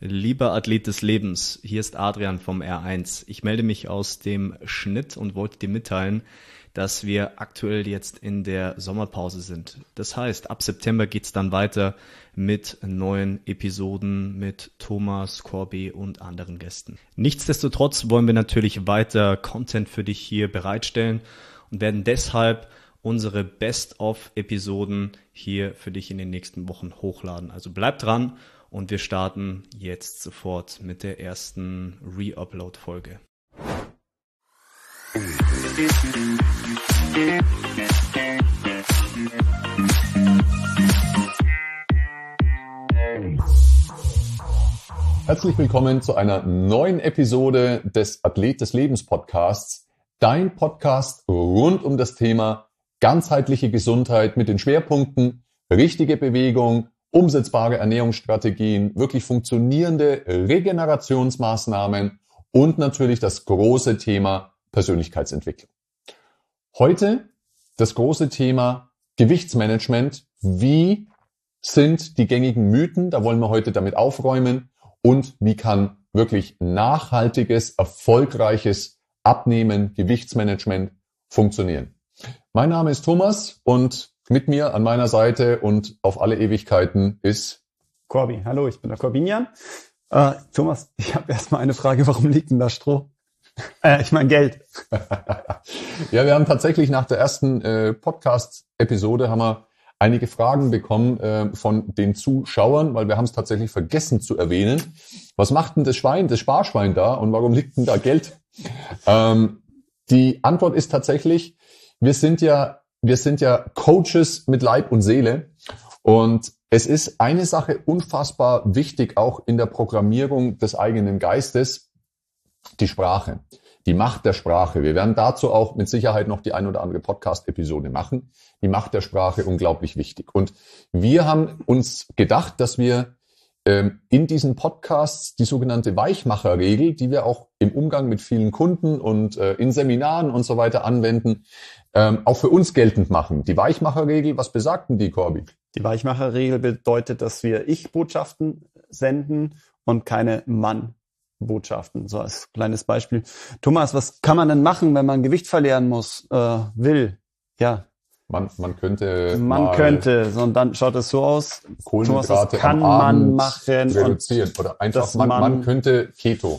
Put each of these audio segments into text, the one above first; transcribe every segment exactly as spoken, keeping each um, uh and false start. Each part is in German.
Lieber Athlet des Lebens, hier ist Adrian vom R eins. Ich melde mich aus dem Schnitt und wollte dir mitteilen, dass wir aktuell jetzt in der Sommerpause sind. Das heißt, ab September geht's dann weiter mit neuen Episoden mit Thomas, Corby und anderen Gästen. Nichtsdestotrotz wollen wir natürlich weiter Content für dich hier bereitstellen und werden deshalb unsere Best-of-Episoden hier für dich in den nächsten Wochen hochladen. Also bleib dran und wir starten jetzt sofort mit der ersten Re-Upload-Folge. Herzlich willkommen zu einer neuen Episode des Athlet des Lebens Podcasts. Dein Podcast rund um das Thema ganzheitliche Gesundheit mit den Schwerpunkten richtige Bewegung, umsetzbare Ernährungsstrategien, wirklich funktionierende Regenerationsmaßnahmen und natürlich das große Thema Persönlichkeitsentwicklung. Heute das große Thema Gewichtsmanagement. Wie sind die gängigen Mythen? Da wollen wir heute damit aufräumen. Und wie kann wirklich nachhaltiges, erfolgreiches Abnehmen, Gewichtsmanagement funktionieren? Mein Name ist Thomas und mit mir an meiner Seite und auf alle Ewigkeiten ist Corby. Hallo, ich bin der Corbinian. Äh, Thomas, ich habe erstmal eine Frage, warum liegt denn da Stroh? Äh, ich meine Geld. Ja, wir haben tatsächlich nach der ersten äh, Podcast-Episode haben wir einige Fragen bekommen äh, von den Zuschauern, weil wir haben es tatsächlich vergessen zu erwähnen. Was macht denn das Schwein, das Sparschwein da und warum liegt denn da Geld? Ähm, die Antwort ist tatsächlich, wir sind ja Wir sind ja Coaches mit Leib und Seele und es ist eine Sache unfassbar wichtig, auch in der Programmierung des eigenen Geistes, die Sprache, die Macht der Sprache. Wir werden dazu auch mit Sicherheit noch die ein oder andere Podcast-Episode machen. Die Macht der Sprache unglaublich wichtig. Und wir haben uns gedacht, dass wir ähm, in diesen Podcasts die sogenannte Weichmacherregel, die wir auch im Umgang mit vielen Kunden und äh, in Seminaren und so weiter anwenden, Ähm, auch für uns geltend machen. Die Weichmacherregel, was besagt denn die, Corby? Die Weichmacherregel bedeutet, dass wir Ich-Botschaften senden und keine Mann-Botschaften. So als kleines Beispiel. Thomas, was kann man denn machen, wenn man Gewicht verlieren muss, äh, will? Ja. Man, man könnte Man könnte, so, und dann schaut es so aus. Kohlenhydrate Thomas, was kann am Abend man machen? reduzieren. Oder einfach, man, man könnte Keto.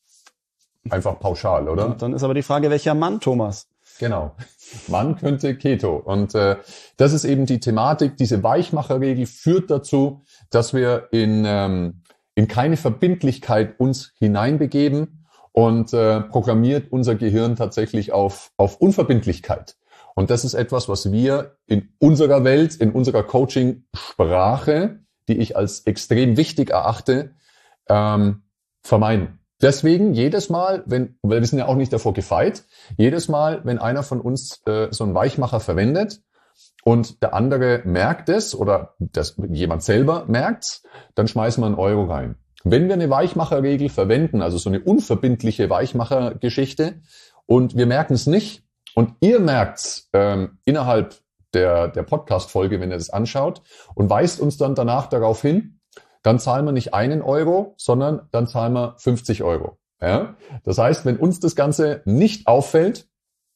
Einfach pauschal, oder? Und dann ist aber die Frage, welcher Mann, Thomas? Genau. Man könnte Keto. Und äh, das ist eben die Thematik. Diese Weichmacherregel führt dazu, dass wir in, ähm, in keine Verbindlichkeit uns hineinbegeben und äh, programmiert unser Gehirn tatsächlich auf, auf Unverbindlichkeit. Und das ist etwas, was wir in unserer Welt, in unserer Coaching-Sprache, die ich als extrem wichtig erachte, ähm, vermeiden. Deswegen jedes Mal, wenn, weil wir sind ja auch nicht davor gefeit, jedes Mal, wenn einer von uns äh, so einen Weichmacher verwendet und der andere merkt es oder das, jemand selber merkt's, dann schmeißen wir einen Euro rein. Wenn wir eine Weichmacherregel verwenden, also so eine unverbindliche Weichmachergeschichte und wir merken es nicht und ihr merkt's ähm, innerhalb der, der Podcast-Folge, wenn ihr das anschaut und weist uns dann danach darauf hin, dann zahlen wir nicht einen Euro, sondern dann zahlen wir fünfzig Euro. Ja? Das heißt, wenn uns das Ganze nicht auffällt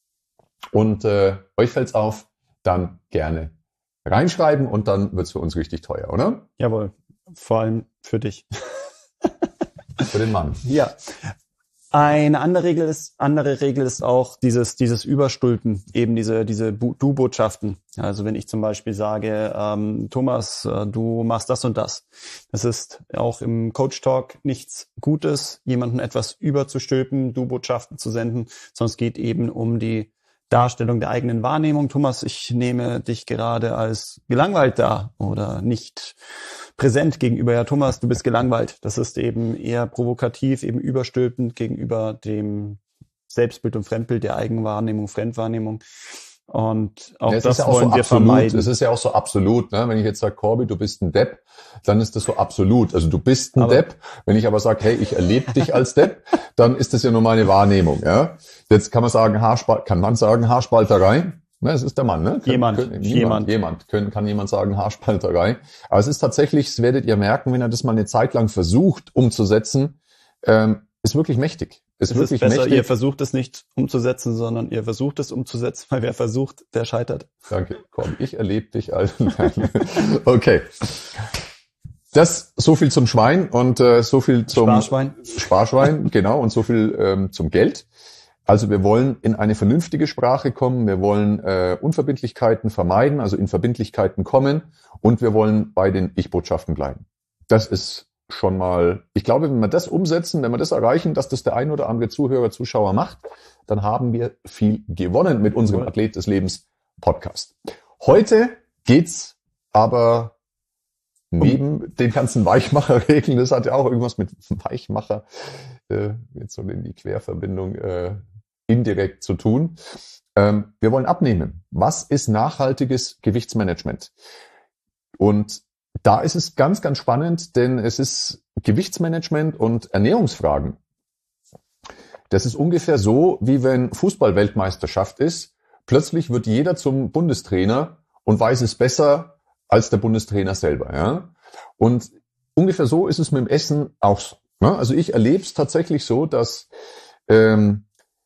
und äh, euch fällt's auf, dann gerne reinschreiben und dann wird's für uns richtig teuer, oder? Jawohl, vor allem für dich. Für den Mann. Ja. Eine andere Regel ist, andere Regel ist auch dieses, dieses Überstülpen, eben diese, diese Du-Botschaften. Also wenn ich zum Beispiel sage, ähm, Thomas, äh, du machst das und das. Das ist auch im Coach Talk nichts Gutes, jemanden etwas überzustülpen, Du-Botschaften zu senden, sondern es geht eben um die Darstellung der eigenen Wahrnehmung. Thomas, ich nehme dich gerade als gelangweilt dar oder nicht präsent gegenüber. Ja, Thomas, du bist gelangweilt. Das ist eben eher provokativ, eben überstülpend gegenüber dem Selbstbild und Fremdbild, der Eigenwahrnehmung, Fremdwahrnehmung. Und auch ja, das ja auch wollen so wir absolut. vermeiden. Es ist ja auch so absolut, ne? Wenn ich jetzt sage, Corby, du bist ein Depp, dann ist das so absolut. Also du bist ein aber Depp. Wenn ich aber sage, hey, ich erlebe dich als Depp, dann ist das ja nur meine Wahrnehmung. Ja? Jetzt kann man sagen, Haarspal- kann man sagen Haarspalterei. Na, es ist der Mann, ne? Können, jemand, können, jemand. Jemand. Jemand. Können, kann jemand sagen, Haarspalterei. Aber es ist tatsächlich, das werdet ihr merken, wenn ihr das mal eine Zeit lang versucht umzusetzen, ähm, ist wirklich mächtig. Ist es wirklich ist besser, mächtig. ihr versucht es nicht umzusetzen, sondern ihr versucht es umzusetzen, weil wer versucht, der scheitert. Danke, komm, ich erlebe dich als... Okay. Das, so viel zum Schwein und äh, so viel zum... Sparschwein. Sparschwein, genau, und so viel ähm, zum Geld. Also wir wollen in eine vernünftige Sprache kommen, wir wollen äh, Unverbindlichkeiten vermeiden, also in Verbindlichkeiten kommen und wir wollen bei den Ich-Botschaften bleiben. Das ist schon mal, ich glaube, wenn wir das umsetzen, wenn wir das erreichen, dass das der ein oder andere Zuhörer, Zuschauer macht, dann haben wir viel gewonnen mit unserem Athlet des Lebens Podcast. Heute geht's aber neben um. den ganzen Weichmacherregeln, das hat ja auch irgendwas mit Weichmacher, äh, jetzt so in die Querverbindung äh, indirekt zu tun. Ähm, wir wollen abnehmen. Was ist nachhaltiges Gewichtsmanagement? Und da ist es ganz, ganz spannend, denn es ist Gewichtsmanagement und Ernährungsfragen. Das ist ungefähr so, wie wenn Fußball-Weltmeisterschaft ist. Plötzlich wird jeder zum Bundestrainer und weiß es besser als der Bundestrainer selber. Ja? Und ungefähr so ist es mit dem Essen auch so. Ne? Also ich erlebe es tatsächlich so, dass ähm,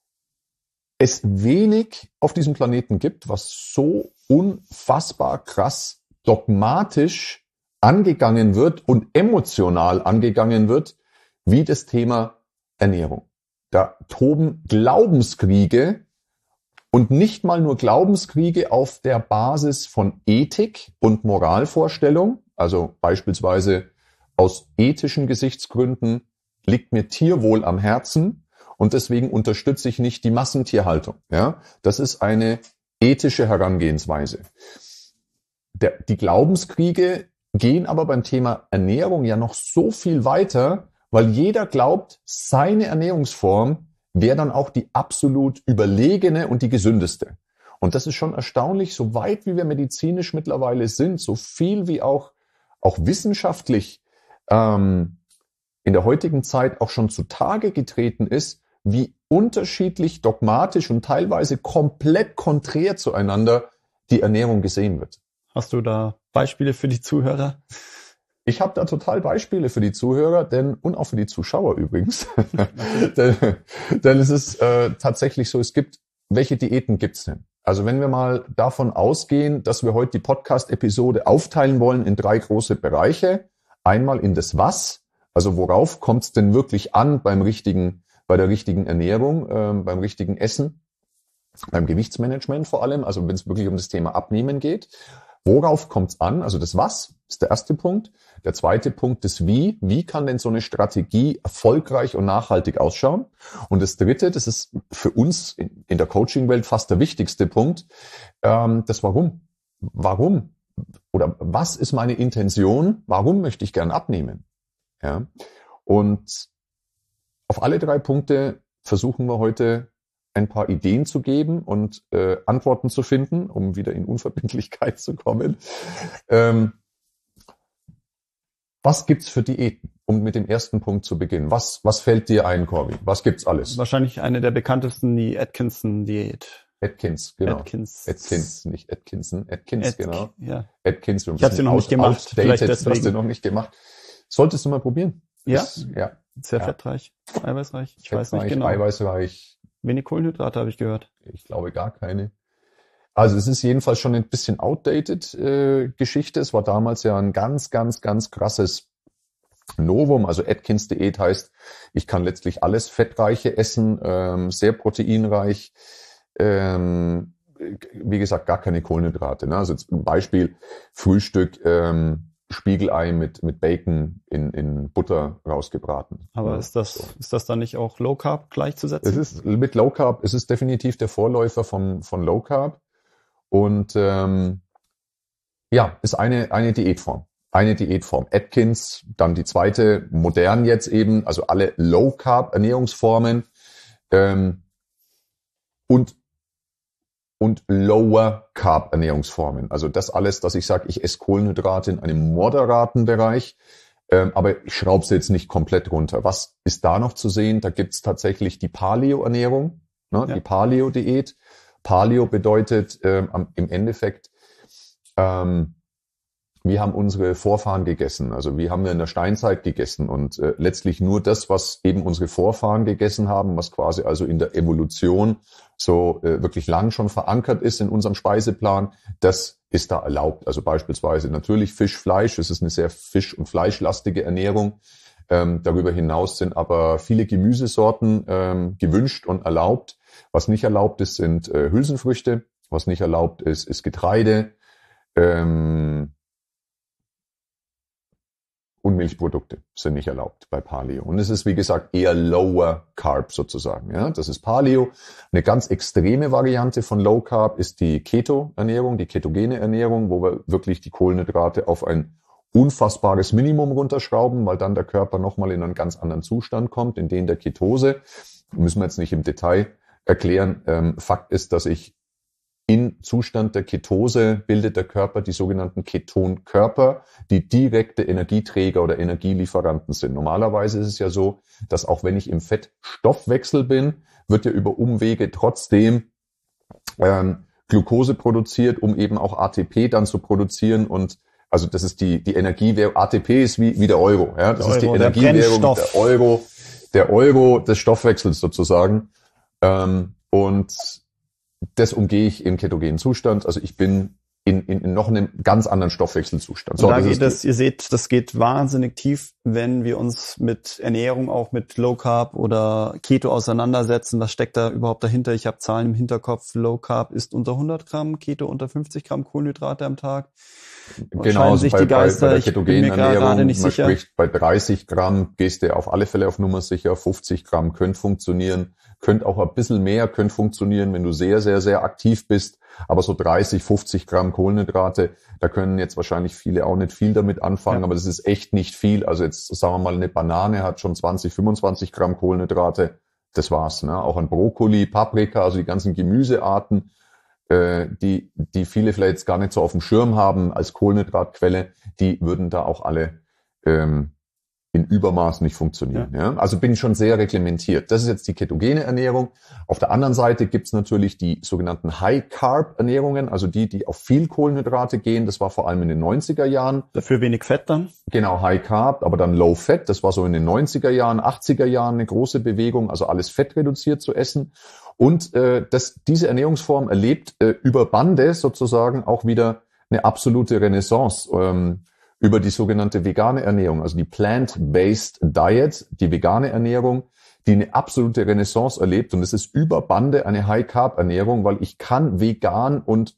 es wenig auf diesem Planeten gibt, was so unfassbar krass dogmatisch angegangen wird und emotional angegangen wird, wie das Thema Ernährung. Da toben Glaubenskriege und nicht mal nur Glaubenskriege auf der Basis von Ethik und Moralvorstellung, also beispielsweise aus ethischen Gesichtsgründen liegt mir Tierwohl am Herzen und deswegen unterstütze ich nicht die Massentierhaltung. Ja, das ist eine ethische Herangehensweise. Der, die Glaubenskriege gehen aber beim Thema Ernährung ja noch so viel weiter, weil jeder glaubt, seine Ernährungsform wäre dann auch die absolut überlegene und die gesündeste. Und das ist schon erstaunlich, so weit wie wir medizinisch mittlerweile sind, so viel wie auch, auch wissenschaftlich ähm, in der heutigen Zeit auch schon zutage getreten ist, wie unterschiedlich dogmatisch und teilweise komplett konträr zueinander die Ernährung gesehen wird. Hast du da Beispiele für die Zuhörer? Ich habe da total Beispiele für die Zuhörer, denn und auch für die Zuschauer übrigens. denn, denn es ist äh, tatsächlich so, es gibt, welche Diäten gibt's denn? Also wenn wir mal davon ausgehen, dass wir heute die Podcast-Episode aufteilen wollen in drei große Bereiche. Einmal in das Was, also worauf kommt's denn wirklich an beim richtigen, bei der richtigen Ernährung, ähm, beim richtigen Essen, beim Gewichtsmanagement vor allem, also wenn es wirklich um das Thema Abnehmen geht. Worauf kommt's an? Also das Was ist der erste Punkt. Der zweite Punkt ist Wie. Wie kann denn so eine Strategie erfolgreich und nachhaltig ausschauen? Und das dritte, das ist für uns in der Coaching-Welt fast der wichtigste Punkt, ähm, das Warum. Warum? Oder was ist meine Intention? Warum möchte ich gern abnehmen? Ja. Und auf alle drei Punkte versuchen wir heute ein paar Ideen zu geben und äh, Antworten zu finden, um wieder in Unverbindlichkeit zu kommen. Ähm, was gibt's für Diäten? Um mit dem ersten Punkt zu beginnen. Was, was fällt dir ein, Corby? Was gibt's alles? Wahrscheinlich eine der bekanntesten, die Atkinson-Diät. Atkins, genau. Atkins. Atkins, nicht Atkinson. Atkins, Atk- genau. Ja. Atkins. Ich habe sie noch nicht gemacht. Vielleicht deswegen. Hast du noch nicht gemacht. Solltest du mal probieren. Ja? Das, ja. Sehr ja. fettreich, eiweißreich. Ich Fettreich, weiß nicht genau. Eiweißreich. Wenig Kohlenhydrate habe ich gehört. Ich glaube gar keine. Also es ist jedenfalls schon ein bisschen outdated äh, Geschichte. Es war damals ja ein ganz, ganz, ganz krasses Novum. Also Atkins-Diät heißt, ich kann letztlich alles Fettreiche essen, ähm, sehr proteinreich. Ähm, wie gesagt, gar keine Kohlenhydrate. Ne? Also zum Beispiel Frühstück, ähm, Spiegelei mit mit Bacon in in Butter rausgebraten. Aber ja, ist das so. ist das dann nicht auch Low Carb gleichzusetzen? Es ist mit Low Carb, es ist definitiv der Vorläufer von von Low Carb und ähm, ja, ist eine eine Diätform, eine Diätform. Atkins, dann die zweite, modern jetzt eben, also alle Low Carb Ernährungsformen ähm, und und Lower Carb Ernährungsformen. Also das alles, dass ich sage, ich esse Kohlenhydrate in einem moderaten Bereich, ähm, aber ich schraube sie jetzt nicht komplett runter. Was ist da noch zu sehen? Da gibt's tatsächlich die Paleo-Ernährung, ne? Ja. Die Paleo-Diät. Paleo bedeutet ähm, im Endeffekt, ähm, wie haben unsere Vorfahren gegessen? Also wie haben wir in der Steinzeit gegessen? Und äh, letztlich nur das, was eben unsere Vorfahren gegessen haben, was quasi also in der Evolution so äh, wirklich lang schon verankert ist in unserem Speiseplan, das ist da erlaubt. Also beispielsweise natürlich Fisch, Fleisch. Es ist eine sehr fisch- und fleischlastige Ernährung. Ähm, darüber hinaus sind aber viele Gemüsesorten ähm, gewünscht und erlaubt. Was nicht erlaubt ist, sind äh, Hülsenfrüchte. Was nicht erlaubt ist, ist Getreide. Ähm, Und Milchprodukte sind nicht erlaubt bei Paleo. Und es ist, wie gesagt, eher Lower Carb sozusagen. Ja, das ist Paleo. Eine ganz extreme Variante von Low Carb ist die Keto-Ernährung, die ketogene Ernährung, wo wir wirklich die Kohlenhydrate auf ein unfassbares Minimum runterschrauben, weil dann der Körper nochmal in einen ganz anderen Zustand kommt, in den der Ketose. Müssen wir jetzt nicht im Detail erklären. Ähm, Fakt ist, dass ich in Zustand der Ketose bildet der Körper die sogenannten Ketonkörper, die direkte Energieträger oder Energielieferanten sind. Normalerweise ist es ja so, dass auch wenn ich im Fettstoffwechsel bin, wird ja über Umwege trotzdem ähm, Glucose produziert, um eben auch A T P dann zu produzieren. Und also das ist die die Energiewährung. A T P ist wie wie der Euro. Ja, das der ist Euro, die Energiewährung, der, der Euro, der Euro des Stoffwechsels sozusagen. Ähm, und das umgehe ich im ketogenen Zustand. Also ich bin in, in, in noch einem ganz anderen Stoffwechselzustand. So, und da geht es, ihr seht, das geht wahnsinnig tief, wenn wir uns mit Ernährung, auch mit Low Carb oder Keto auseinandersetzen. Was steckt da überhaupt dahinter? Ich habe Zahlen im Hinterkopf. Low Carb ist unter hundert Gramm, Keto unter fünfzig Gramm Kohlenhydrate am Tag. Genau, also sich bei, die Geister, bei, bei der ich bin ketogenen mir gerade Ernährung, nicht man sicher. spricht bei dreißig Gramm, gehst du auf alle Fälle auf Nummer sicher, fünfzig Gramm könnte funktionieren, könnte auch ein bisschen mehr, könnte funktionieren, wenn du sehr, sehr, sehr aktiv bist, aber so dreißig, fünfzig Gramm Kohlenhydrate, da können jetzt wahrscheinlich viele auch nicht viel damit anfangen, ja. Aber das ist echt nicht viel, also jetzt sagen wir mal, eine Banane hat schon zwanzig, fünfundzwanzig Gramm Kohlenhydrate, das war's, ne? Auch ein Brokkoli, Paprika, also die ganzen Gemüsearten, die die viele vielleicht jetzt gar nicht so auf dem Schirm haben als Kohlenhydratquelle, die würden da auch alle ähm, in Übermaß nicht funktionieren. Ja. Ja? Also bin ich schon sehr reglementiert. Das ist jetzt die ketogene Ernährung. Auf der anderen Seite gibt's natürlich die sogenannten High-Carb-Ernährungen, also die, die auf viel Kohlenhydrate gehen. Das war vor allem in den neunziger Jahren. Dafür wenig Fett dann? Genau, High-Carb, aber dann Low-Fat. Das war so in den neunziger Jahren, achtziger Jahren eine große Bewegung, also alles fettreduziert zu essen. Und äh, das, diese Ernährungsform erlebt äh, über Bande sozusagen auch wieder eine absolute Renaissance ähm, über die sogenannte vegane Ernährung, also die Plant-Based Diet, die vegane Ernährung, die eine absolute Renaissance erlebt. Und es ist über Bande eine High-Carb-Ernährung, weil ich kann vegan und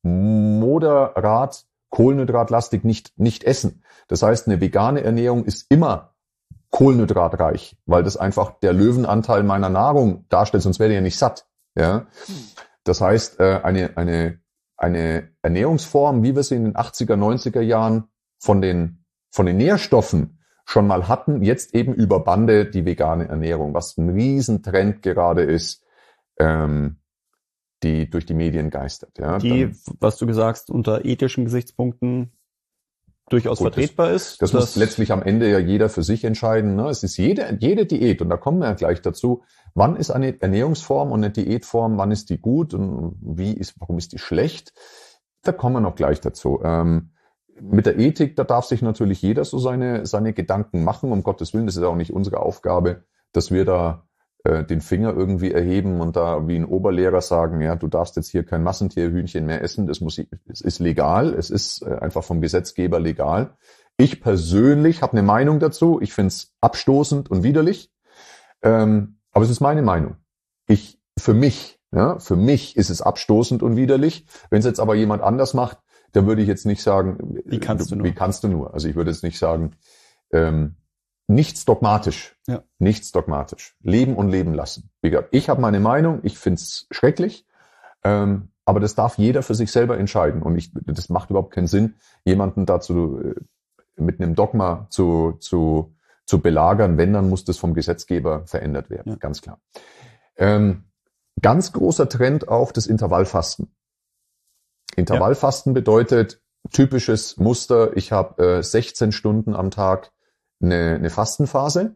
moderat kohlenhydratlastig nicht nicht essen. Das heißt, eine vegane Ernährung ist immer kohlenhydratreich, weil das einfach der Löwenanteil meiner Nahrung darstellt, sonst wäre ich ja nicht satt. Ja, das heißt, eine eine eine Ernährungsform, wie wir sie in den achtziger, neunziger Jahren von den von den Nährstoffen schon mal hatten, jetzt eben über Bande die vegane Ernährung, was ein Riesentrend gerade ist, ähm, die durch die Medien geistert. Ja, die, dann, was du gesagt hast, unter ethischen Gesichtspunkten durchaus gut, vertretbar das, ist. Das, das muss letztlich am Ende ja jeder für sich entscheiden. Ne? Es ist jede, jede Diät, und da kommen wir ja gleich dazu, wann ist eine Ernährungsform und eine Diätform, wann ist die gut und wie ist, warum ist die schlecht? Da kommen wir noch gleich dazu. Ähm, mit der Ethik, da darf sich natürlich jeder so seine, seine Gedanken machen, um Gottes Willen. Das ist auch nicht unsere Aufgabe, dass wir da äh, den Finger irgendwie erheben und da wie ein Oberlehrer sagen, ja, du darfst jetzt hier kein Massentierhühnchen mehr essen, das muss, es ist legal, es ist äh, einfach vom Gesetzgeber legal. Ich persönlich habe eine Meinung dazu, ich finde es abstoßend und widerlich, ähm, aber es ist meine Meinung. Ich, für mich, ja, für mich ist es abstoßend und widerlich. Wenn es jetzt aber jemand anders macht, dann würde ich jetzt nicht sagen, wie kannst du nur? Wie kannst du nur? Also ich würde jetzt nicht sagen, ähm, nichts dogmatisch, ja. nichts dogmatisch. Leben und leben lassen. Wie gesagt, ich habe meine Meinung, ich finde es schrecklich, ähm, aber das darf jeder für sich selber entscheiden. Und ich, das macht überhaupt keinen Sinn, jemanden dazu äh, mit einem Dogma zu, zu, zu belagern. Wenn, dann muss das vom Gesetzgeber verändert werden, ja. Ganz klar. Ähm, ganz großer Trend auch das Intervallfasten. Intervallfasten ja. bedeutet typisches Muster, ich habe äh, sechzehn Stunden am Tag eine, eine Fastenphase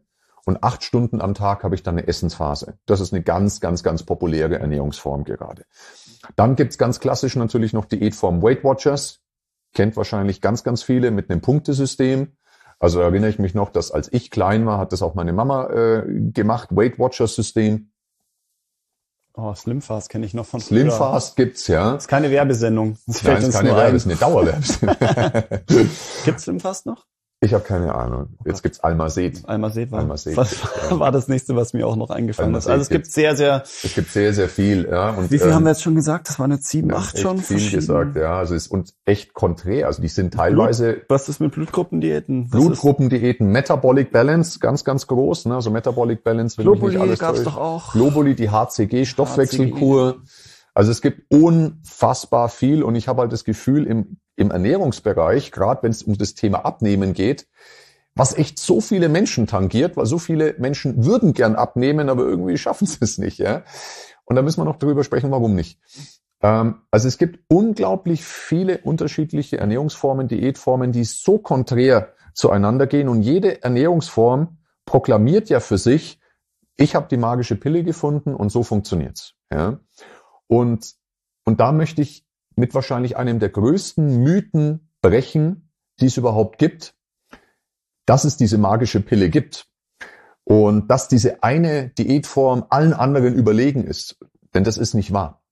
und acht Stunden am Tag habe ich dann eine Essensphase. Das ist eine ganz, ganz, ganz populäre Ernährungsform gerade. Dann gibt's ganz klassisch natürlich noch Diätform Weight Watchers. Kennt wahrscheinlich ganz, ganz viele mit einem Punktesystem. Also erinnere ich mich noch, dass als ich klein war, hat das auch meine Mama äh, gemacht, Weight Watchers System. Oh, Slimfast kenne ich noch von früher. Slimfast gibt's, ja. Das ist keine Werbesendung. Das Nein, ist keine Werbesendung, ist eine Dauerwerbesendung. Gibt's Slimfast noch? Ich habe keine Ahnung. Jetzt gibt's Almazet. Almazet war, Almazet, was, ja. war das nächste, was mir auch noch eingefallen Almazet ist. Also es gibt sehr, sehr... Es gibt sehr, sehr viel. Ja. Und, wie viel ähm, haben wir jetzt schon gesagt? Das waren jetzt sieben, ja, acht echt schon. viel gesagt, ja. Also es ist und echt konträr. Also die sind teilweise... Blut, was ist mit Blutgruppendiäten? Was Blutgruppendiäten, Metabolic Balance, ganz, ganz groß. Ne? Also Metabolic Balance, wenn Globuli mich nicht alles gab's täuscht. doch auch. Globuli, die H C G, Stoffwechselkur. Also es gibt unfassbar viel und ich habe halt das Gefühl, im, im Ernährungsbereich, gerade wenn es um das Thema Abnehmen geht, was echt so viele Menschen tangiert, weil so viele Menschen würden gern abnehmen, aber irgendwie schaffen sie es nicht. Ja? Und da müssen wir noch drüber sprechen, warum nicht. Ähm, also es gibt unglaublich viele unterschiedliche Ernährungsformen, Diätformen, die so konträr zueinander gehen. Und jede Ernährungsform proklamiert ja für sich, ich habe die magische Pille gefunden und so funktioniert's. Ja? Und, und da möchte ich mit wahrscheinlich einem der größten Mythen brechen, die es überhaupt gibt, dass es diese magische Pille gibt und dass diese eine Diätform allen anderen überlegen ist. Denn das ist nicht wahr.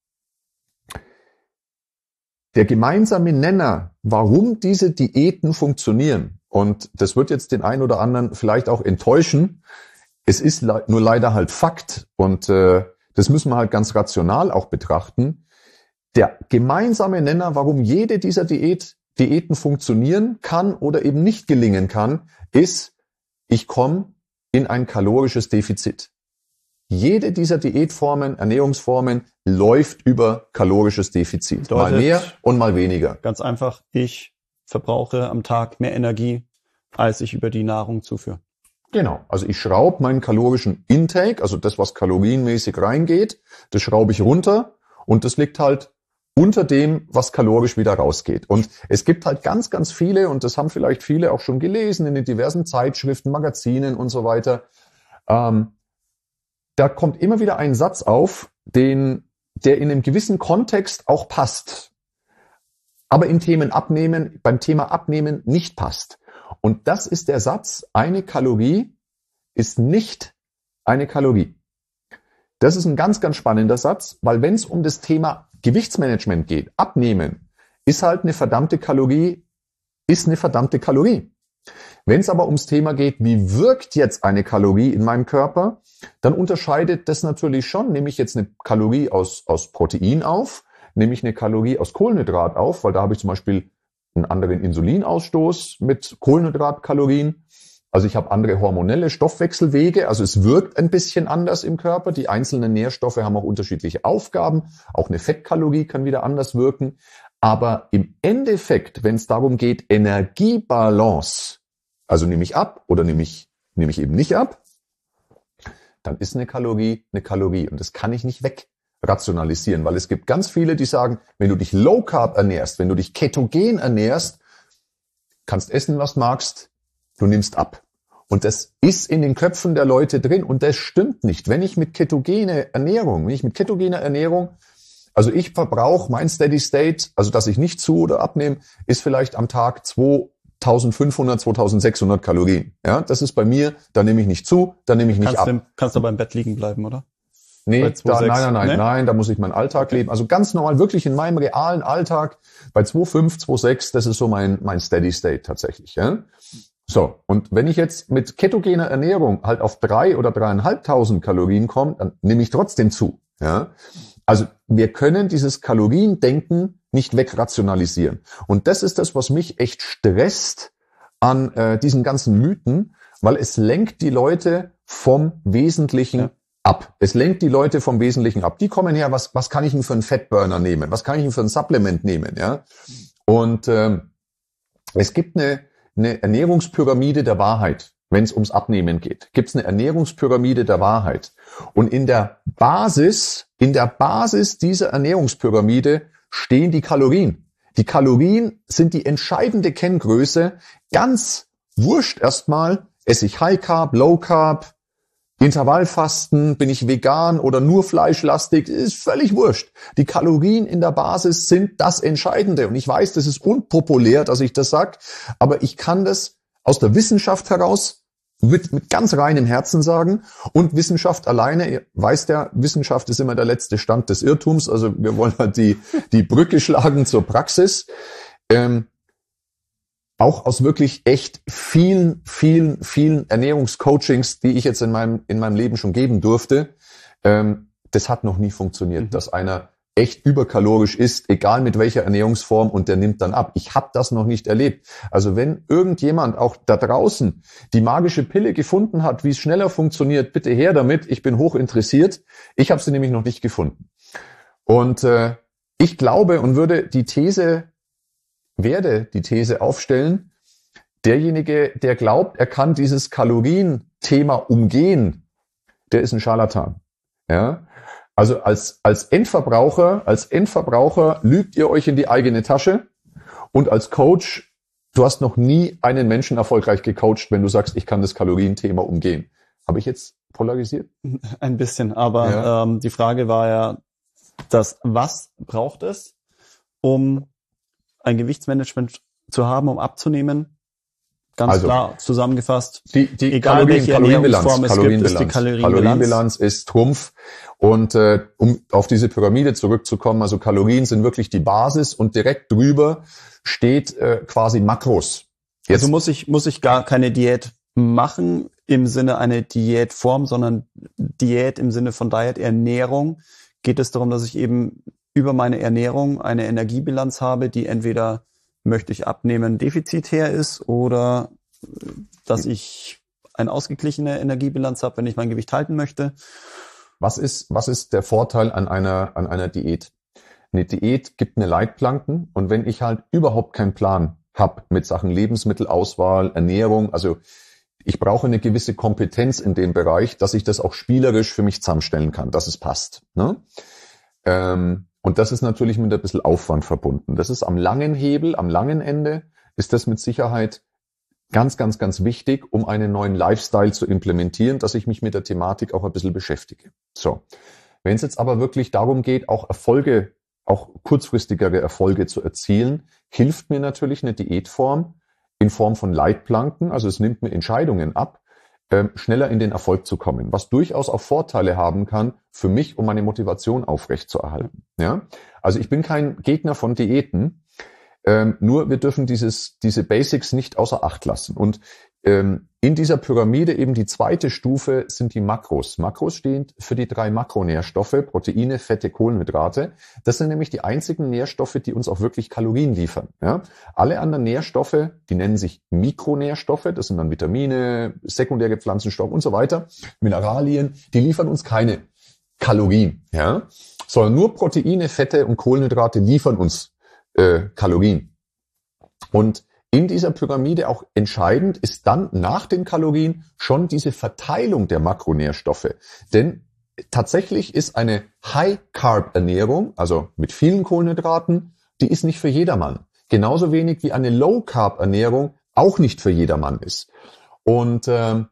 Der gemeinsame Nenner, warum diese Diäten funktionieren, und das wird jetzt den einen oder anderen vielleicht auch enttäuschen, es ist le- nur leider halt Fakt und äh, das müssen wir halt ganz rational auch betrachten. Der gemeinsame Nenner, warum jede dieser Diät, Diäten funktionieren kann oder eben nicht gelingen kann, ist, ich komme in ein kalorisches Defizit. Jede dieser Diätformen, Ernährungsformen läuft über kalorisches Defizit. Bedeutet, mal mehr und mal weniger. Ganz einfach, ich verbrauche am Tag mehr Energie, als ich über die Nahrung zuführe. Genau, also ich schraube meinen kalorischen Intake, also das, was kalorienmäßig reingeht, das schraube ich runter und das liegt halt unter dem, was kalorisch wieder rausgeht. Und es gibt halt ganz, ganz viele, und das haben vielleicht viele auch schon gelesen in den diversen Zeitschriften, Magazinen und so weiter, ähm, da kommt immer wieder ein Satz auf, den, der in einem gewissen Kontext auch passt, aber in Themen Abnehmen, beim Thema Abnehmen nicht passt. Und das ist der Satz, eine Kalorie ist nicht eine Kalorie. Das ist ein ganz, ganz spannender Satz, weil wenn es um das Thema Gewichtsmanagement geht, Abnehmen, ist halt eine verdammte Kalorie, ist eine verdammte Kalorie. Wenn es aber ums Thema geht, wie wirkt jetzt eine Kalorie in meinem Körper, dann unterscheidet das natürlich schon, nehme ich jetzt eine Kalorie aus, aus Protein auf, nehme ich eine Kalorie aus Kohlenhydrat auf, weil da habe ich zum Beispiel einen anderen Insulinausstoß mit Kohlenhydratkalorien. Also ich habe andere hormonelle Stoffwechselwege, also es wirkt ein bisschen anders im Körper. Die einzelnen Nährstoffe haben auch unterschiedliche Aufgaben. Auch eine Fettkalorie kann wieder anders wirken. Aber im Endeffekt, wenn es darum geht, Energiebalance, also nehme ich ab oder nehme ich, nehme ich eben nicht ab, dann ist eine Kalorie eine Kalorie. Und das kann ich nicht wegrationalisieren, weil es gibt ganz viele, die sagen, wenn du dich Low Carb ernährst, wenn du dich ketogen ernährst, kannst essen, was magst, du nimmst ab. Und das ist in den Köpfen der Leute drin und das stimmt nicht. Wenn ich mit ketogene Ernährung, wenn ich mit ketogener Ernährung, also ich verbrauche mein Steady State, also dass ich nicht zu oder abnehme, ist vielleicht am Tag zweitausendfünfhundert, zweitausendsechshundert Kalorien. Ja, das ist bei mir, da nehme ich nicht zu, da nehme ich nicht Kannst ab. Du, kannst du aber im Bett liegen bleiben, oder? Nee, da, nein, nein, nein, nee? nein, da muss ich meinen Alltag Okay. leben. Also ganz normal, wirklich in meinem realen Alltag bei zwei Komma fünf, zwei Komma sechs, das ist so mein, mein Steady State tatsächlich. Ja? So, und wenn ich jetzt mit ketogener Ernährung halt auf drei oder dreieinhalbtausend Kalorien komme, dann nehme ich trotzdem zu. Ja? Also wir können dieses Kaloriendenken nicht wegrationalisieren. Und das ist das, was mich echt stresst an äh, diesen ganzen Mythen, weil es lenkt die Leute vom Wesentlichen ja. ab. Es lenkt die Leute vom Wesentlichen ab. Die kommen her, was, was kann ich denn für einen Fettburner nehmen? Was kann ich denn für ein Supplement nehmen? Ja? Und ähm, es gibt eine, eine Ernährungspyramide der Wahrheit, wenn es ums Abnehmen geht. Gibt es eine Ernährungspyramide der Wahrheit. Und in der Basis, in der Basis dieser Ernährungspyramide stehen die Kalorien. Die Kalorien sind die entscheidende Kenngröße. Ganz wurscht erstmal, esse ich High Carb, Low Carb, Intervallfasten, bin ich vegan oder nur fleischlastig, ist völlig wurscht. Die Kalorien in der Basis sind das Entscheidende. Und ich weiß, das ist unpopulär, dass ich das sage, aber ich kann das aus der Wissenschaft heraus mit, mit ganz reinem Herzen sagen. Und Wissenschaft alleine, ihr weißt ja, Wissenschaft ist immer der letzte Stand des Irrtums. Also wir wollen halt die, die Brücke schlagen zur Praxis. Ähm, Auch aus wirklich echt vielen, vielen, vielen Ernährungscoachings, die ich jetzt in meinem in meinem Leben schon geben durfte, ähm, das hat noch nie funktioniert, mhm. dass einer echt überkalorisch isst, egal mit welcher Ernährungsform, und der nimmt dann ab. Ich habe das noch nicht erlebt. Also wenn irgendjemand auch da draußen die magische Pille gefunden hat, wie es schneller funktioniert, bitte her damit. Ich bin hoch interessiert. Ich habe sie nämlich noch nicht gefunden. Und äh, ich glaube und würde die These werde die These aufstellen, derjenige, der glaubt, er kann dieses Kalorien-Thema umgehen, der ist ein Scharlatan. Ja? Also als, als Endverbraucher, als Endverbraucher lügt ihr euch in die eigene Tasche, und als Coach, du hast noch nie einen Menschen erfolgreich gecoacht, wenn du sagst, ich kann das Kalorien-Thema umgehen. Habe ich jetzt polarisiert? Ein bisschen, aber ja. ähm, die Frage war ja, das was braucht es, um ein Gewichtsmanagement zu haben, um abzunehmen? Ganz also, klar zusammengefasst. Die, die egal Kalorien, welche Ernährungsform es gibt, ist die Kalorienbilanz. Kalorienbilanz ist Trumpf. Und äh, um auf diese Pyramide zurückzukommen, also Kalorien sind wirklich die Basis, und direkt drüber steht äh, quasi Makros. Jetzt also muss ich muss ich gar keine Diät machen im Sinne einer Diätform, sondern Diät im Sinne von Diet, Ernährung. Geht es darum, dass ich eben über meine Ernährung eine Energiebilanz habe, die entweder möchte ich abnehmen, defizitär ist, oder dass ich eine ausgeglichene Energiebilanz habe, wenn ich mein Gewicht halten möchte. Was ist, was ist der Vorteil an einer, an einer Diät? Eine Diät gibt mir Leitplanken, und wenn ich halt überhaupt keinen Plan habe mit Sachen Lebensmittelauswahl, Ernährung, also ich brauche eine gewisse Kompetenz in dem Bereich, dass ich das auch spielerisch für mich zusammenstellen kann, dass es passt. Ne? Ähm, Und das ist natürlich mit ein bisschen Aufwand verbunden. Das ist am langen Hebel, am langen Ende ist das mit Sicherheit ganz, ganz, ganz wichtig, um einen neuen Lifestyle zu implementieren, dass ich mich mit der Thematik auch ein bisschen beschäftige. So. Wenn es jetzt aber wirklich darum geht, auch Erfolge, auch kurzfristigere Erfolge zu erzielen, hilft mir natürlich eine Diätform in Form von Leitplanken. Also es nimmt mir Entscheidungen ab, schneller in den Erfolg zu kommen, was durchaus auch Vorteile haben kann für mich, um meine Motivation aufrechtzuerhalten. Ja? Also ich bin kein Gegner von Diäten, ähm, nur wir dürfen dieses, diese Basics nicht außer Acht lassen. Und ähm, in dieser Pyramide eben die zweite Stufe sind die Makros. Makros stehen für die drei Makronährstoffe, Proteine, Fette, Kohlenhydrate. Das sind nämlich die einzigen Nährstoffe, die uns auch wirklich Kalorien liefern. Ja? Alle anderen Nährstoffe, die nennen sich Mikronährstoffe, das sind dann Vitamine, sekundäre Pflanzenstoffe und so weiter, Mineralien, die liefern uns keine Kalorien, ja? Sondern nur Proteine, Fette und Kohlenhydrate liefern uns äh, Kalorien. Und in dieser Pyramide auch entscheidend ist dann nach den Kalorien schon diese Verteilung der Makronährstoffe. Denn tatsächlich ist eine High-Carb-Ernährung, also mit vielen Kohlenhydraten, die ist nicht für jedermann. Genauso wenig wie eine Low-Carb-Ernährung auch nicht für jedermann ist. Und ähm,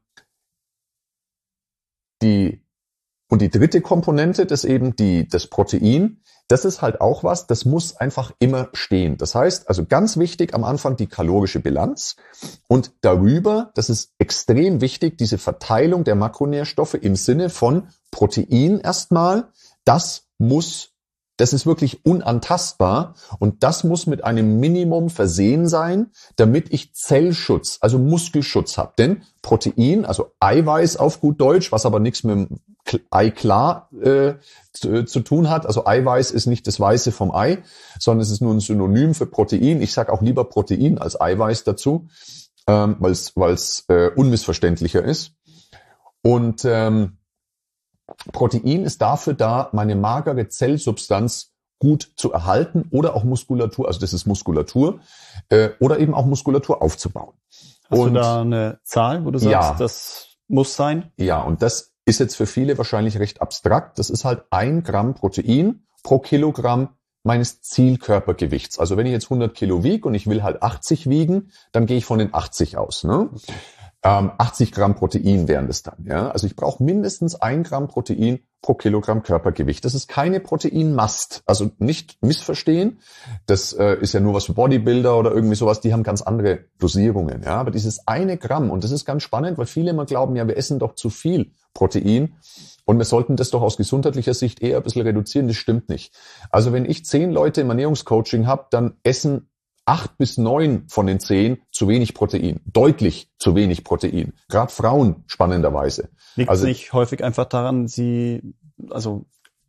die Und die dritte Komponente, das eben die, das Protein, das ist halt auch was, das muss einfach immer stehen. Das heißt, also ganz wichtig am Anfang die kalorische Bilanz, und darüber, das ist extrem wichtig, diese Verteilung der Makronährstoffe im Sinne von Protein erstmal, das muss, das ist wirklich unantastbar, und das muss mit einem Minimum versehen sein, damit ich Zellschutz, also Muskelschutz habe. Denn Protein, also Eiweiß auf gut Deutsch, was aber nichts mit dem Ei klar äh, zu, zu tun hat. Also Eiweiß ist nicht das Weiße vom Ei, sondern es ist nur ein Synonym für Protein. Ich sage auch lieber Protein als Eiweiß dazu, ähm, weil es äh, unmissverständlicher ist. Und ähm, Protein ist dafür da, meine magere Zellsubstanz gut zu erhalten oder auch Muskulatur, also das ist Muskulatur, äh, oder eben auch Muskulatur aufzubauen. Hast und, du da eine Zahl, wo du sagst, ja, das muss sein? Ja, und das ist jetzt für viele wahrscheinlich recht abstrakt. Das ist halt ein Gramm Protein pro Kilogramm meines Zielkörpergewichts. Also wenn ich jetzt hundert Kilo wiege und ich will halt achtzig wiegen, dann gehe ich von den achtzig aus. Ne? Ähm, achtzig Gramm Protein wären das dann. Ja? Also ich brauche mindestens ein Gramm Protein pro Kilogramm Körpergewicht. Das ist keine Proteinmast. Also nicht missverstehen. Das äh, ist ja nur was für Bodybuilder oder irgendwie sowas. Die haben ganz andere Dosierungen. Ja? Aber dieses eine Gramm, und das ist ganz spannend, weil viele immer glauben, ja, wir essen doch zu viel Protein. Und wir sollten das doch aus gesundheitlicher Sicht eher ein bisschen reduzieren. Das stimmt nicht. Also wenn ich zehn Leute im Ernährungscoaching habe, dann essen acht bis neun von den zehn zu wenig Protein. Deutlich zu wenig Protein. Gerade Frauen spannenderweise. Liegt also, sich häufig einfach daran, sie, also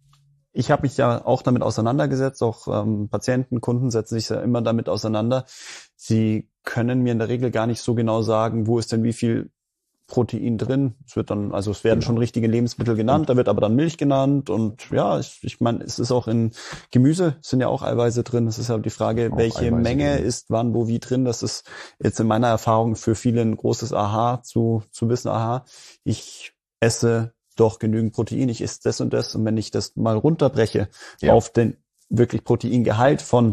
ich habe mich ja auch damit auseinandergesetzt, auch ähm, Patienten, Kunden setzen sich ja immer damit auseinander. Sie können mir in der Regel gar nicht so genau sagen, wo ist denn wie viel Protein drin. Es wird dann, also es werden genau. schon richtige Lebensmittel genannt, da wird aber dann Milch genannt und ja, ich, ich meine, es ist auch in Gemüse, sind ja auch Eiweiße drin. Es ist halt die Frage, auch welche Eiweiße Menge drin. ist wann, wo, wie drin. Das ist jetzt in meiner Erfahrung für viele ein großes Aha, zu, zu wissen, aha, ich esse doch genügend Protein, ich esse das und das und wenn ich das mal runterbreche Ja. auf den wirklich Proteingehalt von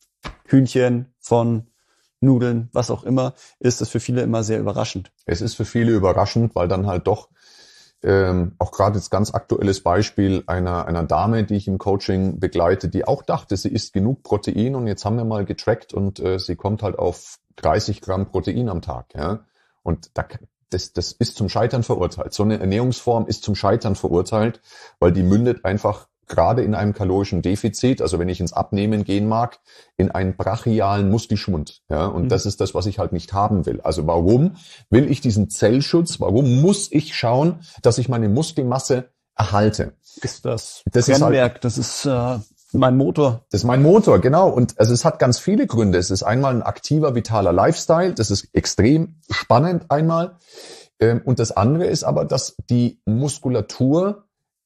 Hühnchen, von Nudeln, was auch immer, ist es für viele immer sehr überraschend. Es ist für viele überraschend, weil dann halt doch ähm, auch gerade jetzt ganz aktuelles Beispiel einer einer Dame, die ich im Coaching begleite, die auch dachte, sie isst genug Protein und jetzt haben wir mal getrackt und äh, sie kommt halt auf dreißig Gramm Protein am Tag. Ja? Und da, das, das ist zum Scheitern verurteilt. So eine Ernährungsform ist zum Scheitern verurteilt, weil die mündet einfach gerade in einem kalorischen Defizit, also wenn ich ins Abnehmen gehen mag, in einen brachialen Muskelschwund. Ja, und mhm. das ist das, was ich halt nicht haben will. Also warum will ich diesen Zellschutz? Warum muss ich schauen, dass ich meine Muskelmasse erhalte? Ist das, das Brennwerk, ist halt, das ist äh, mein Motor. Das ist mein Motor, genau. Und also es hat ganz viele Gründe. Es ist einmal ein aktiver, vitaler Lifestyle. Das ist extrem spannend einmal. Und das andere ist aber, dass die Muskulatur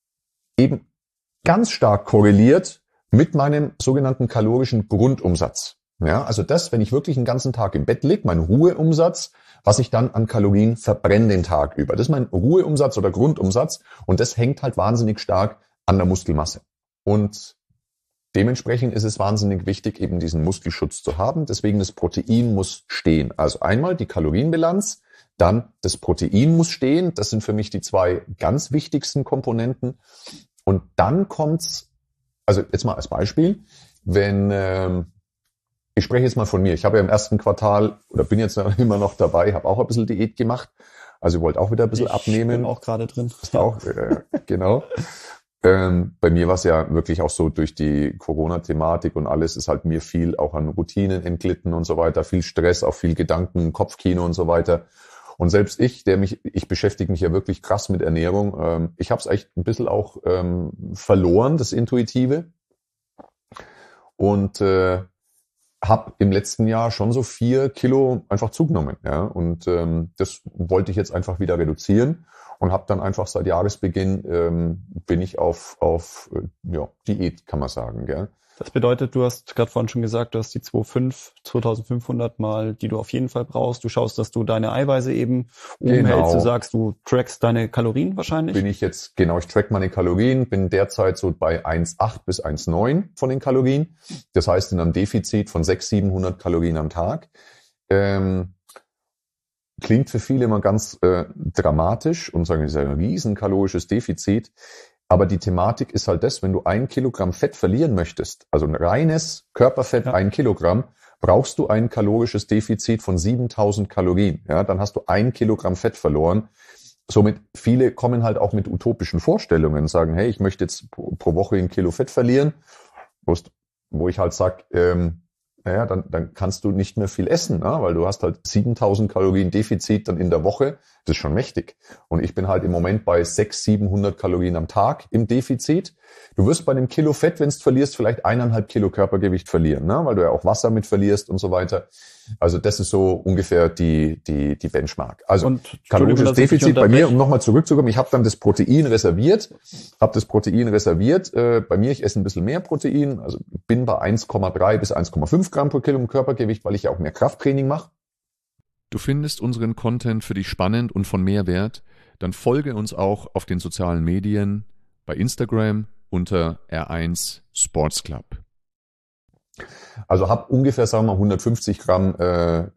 eben ganz stark korreliert mit meinem sogenannten kalorischen Grundumsatz. Ja, also das, wenn ich wirklich den ganzen Tag im Bett liege, mein Ruheumsatz, was ich dann an Kalorien verbrenne den Tag über. Das ist mein Ruheumsatz oder Grundumsatz und das hängt halt wahnsinnig stark an der Muskelmasse. Und dementsprechend ist es wahnsinnig wichtig, eben diesen Muskelschutz zu haben. Deswegen das Protein muss stehen. Also einmal die Kalorienbilanz, dann das Protein muss stehen. Das sind für mich die zwei ganz wichtigsten Komponenten. Und dann kommt's, also jetzt mal als Beispiel, wenn, ähm, ich spreche jetzt mal von mir, ich habe ja im ersten Quartal, oder bin jetzt immer noch dabei, habe auch ein bisschen Diät gemacht, also wollte auch wieder ein bisschen ich abnehmen. Ich bin auch gerade drin. Auch, äh, genau. Ähm, bei mir war es ja wirklich auch so durch die Corona-Thematik und alles ist halt mir viel auch an Routinen entglitten und so weiter, viel Stress, auch viel Gedanken, Kopfkino und so weiter. Und selbst ich, der mich, ich beschäftige mich ja wirklich krass mit Ernährung. Ähm, ich habe es echt ein bisschen auch ähm, verloren, das Intuitive. Und äh, habe im letzten Jahr schon so vier Kilo einfach zugenommen. Ja? Und ähm, das wollte ich jetzt einfach wieder reduzieren und habe dann einfach seit Jahresbeginn ähm, bin ich auf auf äh, ja, Diät, kann man sagen. Gell? Das bedeutet, du hast gerade vorhin schon gesagt, du hast die zweitausendfünfhundert mal, die du auf jeden Fall brauchst. Du schaust, dass du deine Eiweiße eben oben Genau. hältst. Du sagst, du trackst deine Kalorien wahrscheinlich. Bin ich jetzt, genau, ich track meine Kalorien, bin derzeit so bei eins Komma acht bis eins Komma neun von den Kalorien. Das heißt, in einem Defizit von sechshundert, siebenhundert Kalorien am Tag. Ähm, klingt für viele immer ganz äh, dramatisch und sagen, das ist ein riesen kalorisches Defizit. Aber die Thematik ist halt das, wenn du ein Kilogramm Fett verlieren möchtest, also ein reines Körperfett, ja. ein Kilogramm, brauchst du ein kalorisches Defizit von siebentausend Kalorien. Ja, dann hast du ein Kilogramm Fett verloren. Somit viele kommen halt auch mit utopischen Vorstellungen, sagen, hey, ich möchte jetzt pro, pro Woche ein Kilo Fett verlieren, wo ich halt sag, ähm, naja, dann, dann kannst du nicht mehr viel essen, ne? Weil du hast halt siebentausend Kalorien Defizit dann in der Woche. Das ist schon mächtig. Und ich bin halt im Moment bei sechshundert, siebenhundert Kalorien am Tag im Defizit. Du wirst bei einem Kilo Fett, wenn du verlierst, vielleicht eineinhalb Kilo Körpergewicht verlieren, ne? Weil du ja auch Wasser mit verlierst und so weiter. Also das ist so ungefähr die die die Benchmark. Also und, kalorisches Defizit bei mir, um nochmal zurückzukommen, ich habe dann das Protein reserviert, habe das Protein reserviert. Äh, bei mir, ich esse ein bisschen mehr Protein, also bin bei eins Komma drei bis eins Komma fünf Gramm pro Kilo im Körpergewicht, weil ich ja auch mehr Krafttraining mache. Du findest unseren Content für dich spannend und von Mehrwert, dann folge uns auch auf den sozialen Medien, bei Instagram unter R eins Sports Club. Also habe ungefähr, sagen wir mal, hundertfünfzig Gramm äh,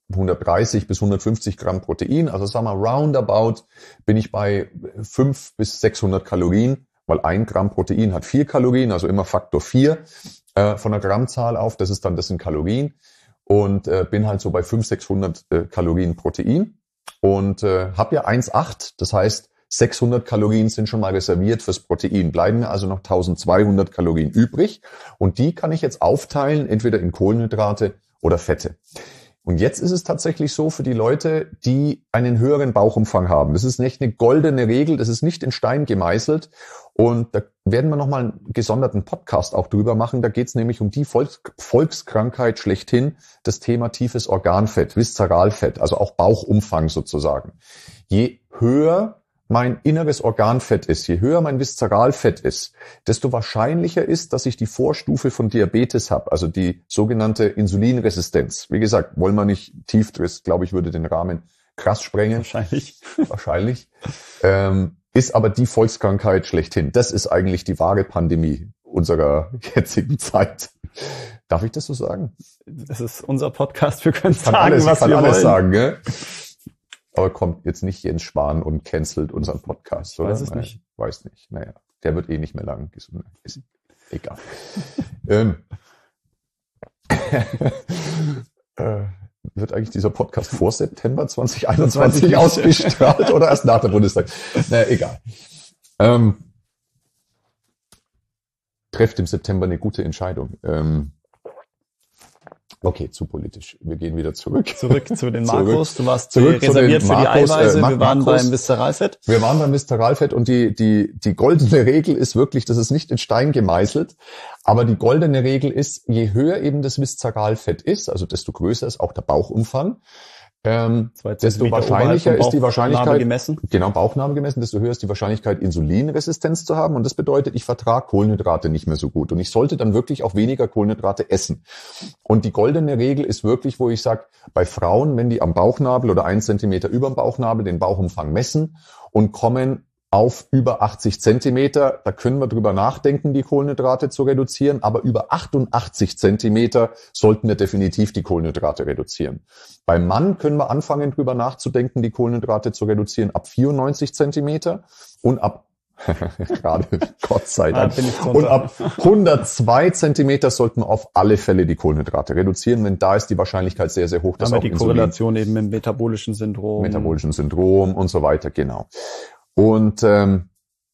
hundertdreißig bis hundertfünfzig Gramm Protein. Also sagen wir roundabout bin ich bei fünfhundert bis sechshundert Kalorien, weil ein Gramm Protein hat vier Kalorien, also immer Faktor vier äh, von der Grammzahl auf. Das ist dann, das sind Kalorien. Und äh, bin halt so bei fünfhundert, sechshundert äh, Kalorien Protein und äh, habe ja eins Komma acht, das heißt sechshundert Kalorien sind schon mal reserviert fürs Protein. Bleiben mir also noch eintausendzweihundert Kalorien übrig und die kann ich jetzt aufteilen, entweder in Kohlenhydrate oder Fette. Und jetzt ist es tatsächlich so für die Leute, die einen höheren Bauchumfang haben. Das ist nicht eine goldene Regel, das ist nicht in Stein gemeißelt. Und da werden wir nochmal einen gesonderten Podcast auch drüber machen. Da geht es nämlich um die Volks- Volkskrankheit schlechthin, das Thema tiefes Organfett, Viszeralfett, also auch Bauchumfang sozusagen. Je höher mein inneres Organfett ist, je höher mein Viszeralfett ist, desto wahrscheinlicher ist, dass ich die Vorstufe von Diabetes habe, also die sogenannte Insulinresistenz. Wie gesagt, wollen wir nicht tief drin, glaube ich, würde den Rahmen krass sprengen. Wahrscheinlich. Wahrscheinlich. Ähm, ist aber die Volkskrankheit schlechthin. Das ist eigentlich die wahre Pandemie unserer jetzigen Zeit. Darf ich das so sagen? Das ist unser Podcast, wir können Ich kann sagen, alles, was ich kann wir alles wollen. sagen, gell? Aber kommt jetzt nicht Jens Spahn und cancelt unseren Podcast, oder? Weiß es Nein, nicht. Weiß nicht. Naja, der wird eh nicht mehr lang gesund. Ist egal. ähm, äh, wird eigentlich dieser Podcast vor September zwanzig einundzwanzig ausgestrahlt oder erst nach der Bundestag? Naja, egal. Ähm, trefft im September eine gute Entscheidung. Ähm, Okay, zu politisch. Wir gehen wieder zurück. Zurück zu den Zurück. Makros. Du warst Zurück zu reserviert den für die Makros, äh, Eiweiße. Mak- Wir waren Makros. beim Viszeralfett. Wir waren beim Viszeralfett und die, die, die goldene Regel ist wirklich, das ist nicht in Stein gemeißelt, aber die goldene Regel ist, je höher eben das Viszeralfett ist, also desto größer ist auch der Bauchumfang, ähm, Zwei desto Zentimeter wahrscheinlicher oberhalb vom ist die Wahrscheinlichkeit, Bauchnabel gemessen. genau, Bauchnabel gemessen, desto höher ist die Wahrscheinlichkeit, Insulinresistenz zu haben. Und das bedeutet, ich vertrage Kohlenhydrate nicht mehr so gut. Und ich sollte dann wirklich auch weniger Kohlenhydrate essen. Und die goldene Regel ist wirklich, wo ich sage, bei Frauen, wenn die am Bauchnabel oder einen Zentimeter über dem Bauchnabel den Bauchumfang messen und kommen auf über achtzig Zentimeter, da können wir drüber nachdenken, die Kohlenhydrate zu reduzieren, aber über achtundachtzig Zentimeter sollten wir definitiv die Kohlenhydrate reduzieren. Beim Mann können wir anfangen, drüber nachzudenken, die Kohlenhydrate zu reduzieren ab vierundneunzig Zentimeter und ab, gerade, Gott sei Dank, Ah, bin ich drunter. und ab hundertzwei Zentimeter sollten wir auf alle Fälle die Kohlenhydrate reduzieren, denn da ist die Wahrscheinlichkeit sehr, sehr hoch, dass Haben wir auch die Insulin, Korrelation eben im metabolischen Syndrom. metabolischen Syndrom und so weiter, genau. Und ähm,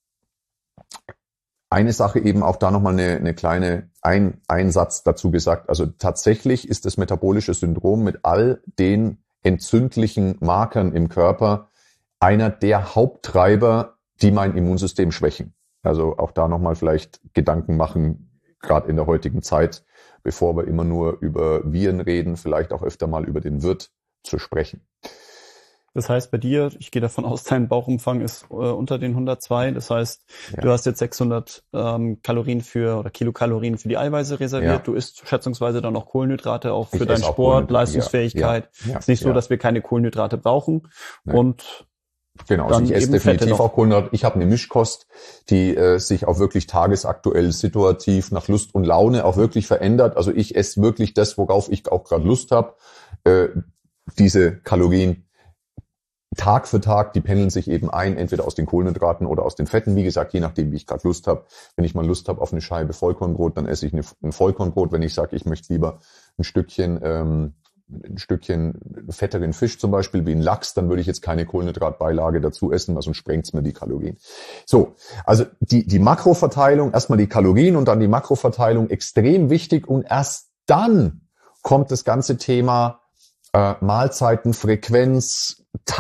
eine Sache eben auch da nochmal eine, eine kleine ein, Einsatz dazu gesagt. Also tatsächlich ist das metabolische Syndrom mit all den entzündlichen Markern im Körper einer der Haupttreiber, die mein Immunsystem schwächen. Also auch da nochmal vielleicht Gedanken machen, gerade in der heutigen Zeit, bevor wir immer nur über Viren reden, vielleicht auch öfter mal über den Wirt zu sprechen. Das heißt bei dir, ich gehe davon aus, dein Bauchumfang ist äh, unter den hundertzwei. Das heißt, Ja. du hast jetzt sechshundert ähm, Kalorien für oder Kilokalorien für die Eiweiße reserviert. Ja. Du isst schätzungsweise dann auch Kohlenhydrate auch für Ich deinen esse auch Sport, Kohlenhydrate, Leistungsfähigkeit. ja, ja, ist nicht so, ja. dass wir keine Kohlenhydrate brauchen. Nein. Und Genau, also Dann ich esse eben Fette definitiv noch. auch Kohlenhydrate. Ich habe eine Mischkost, die äh, sich auch wirklich tagesaktuell, situativ, nach Lust und Laune auch wirklich verändert. Also ich esse wirklich das, worauf ich auch gerade Lust habe. Äh, diese Kalorien Tag für Tag, die pendeln sich eben ein, entweder aus den Kohlenhydraten oder aus den Fetten. Wie gesagt, je nachdem, wie ich gerade Lust habe. Wenn ich mal Lust habe auf eine Scheibe Vollkornbrot, dann esse ich eine, ein Vollkornbrot. Wenn ich sage, ich möchte lieber ein Stückchen ähm, ein Stückchen fetteren Fisch zum Beispiel, wie ein Lachs, dann würde ich jetzt keine Kohlenhydratbeilage dazu essen, weil sonst sprengt's mir die Kalorien. So, also die, die Makroverteilung, erstmal die Kalorien und dann die Makroverteilung, extrem wichtig. Und erst dann kommt das ganze Thema äh, Mahlzeiten, Frequenz,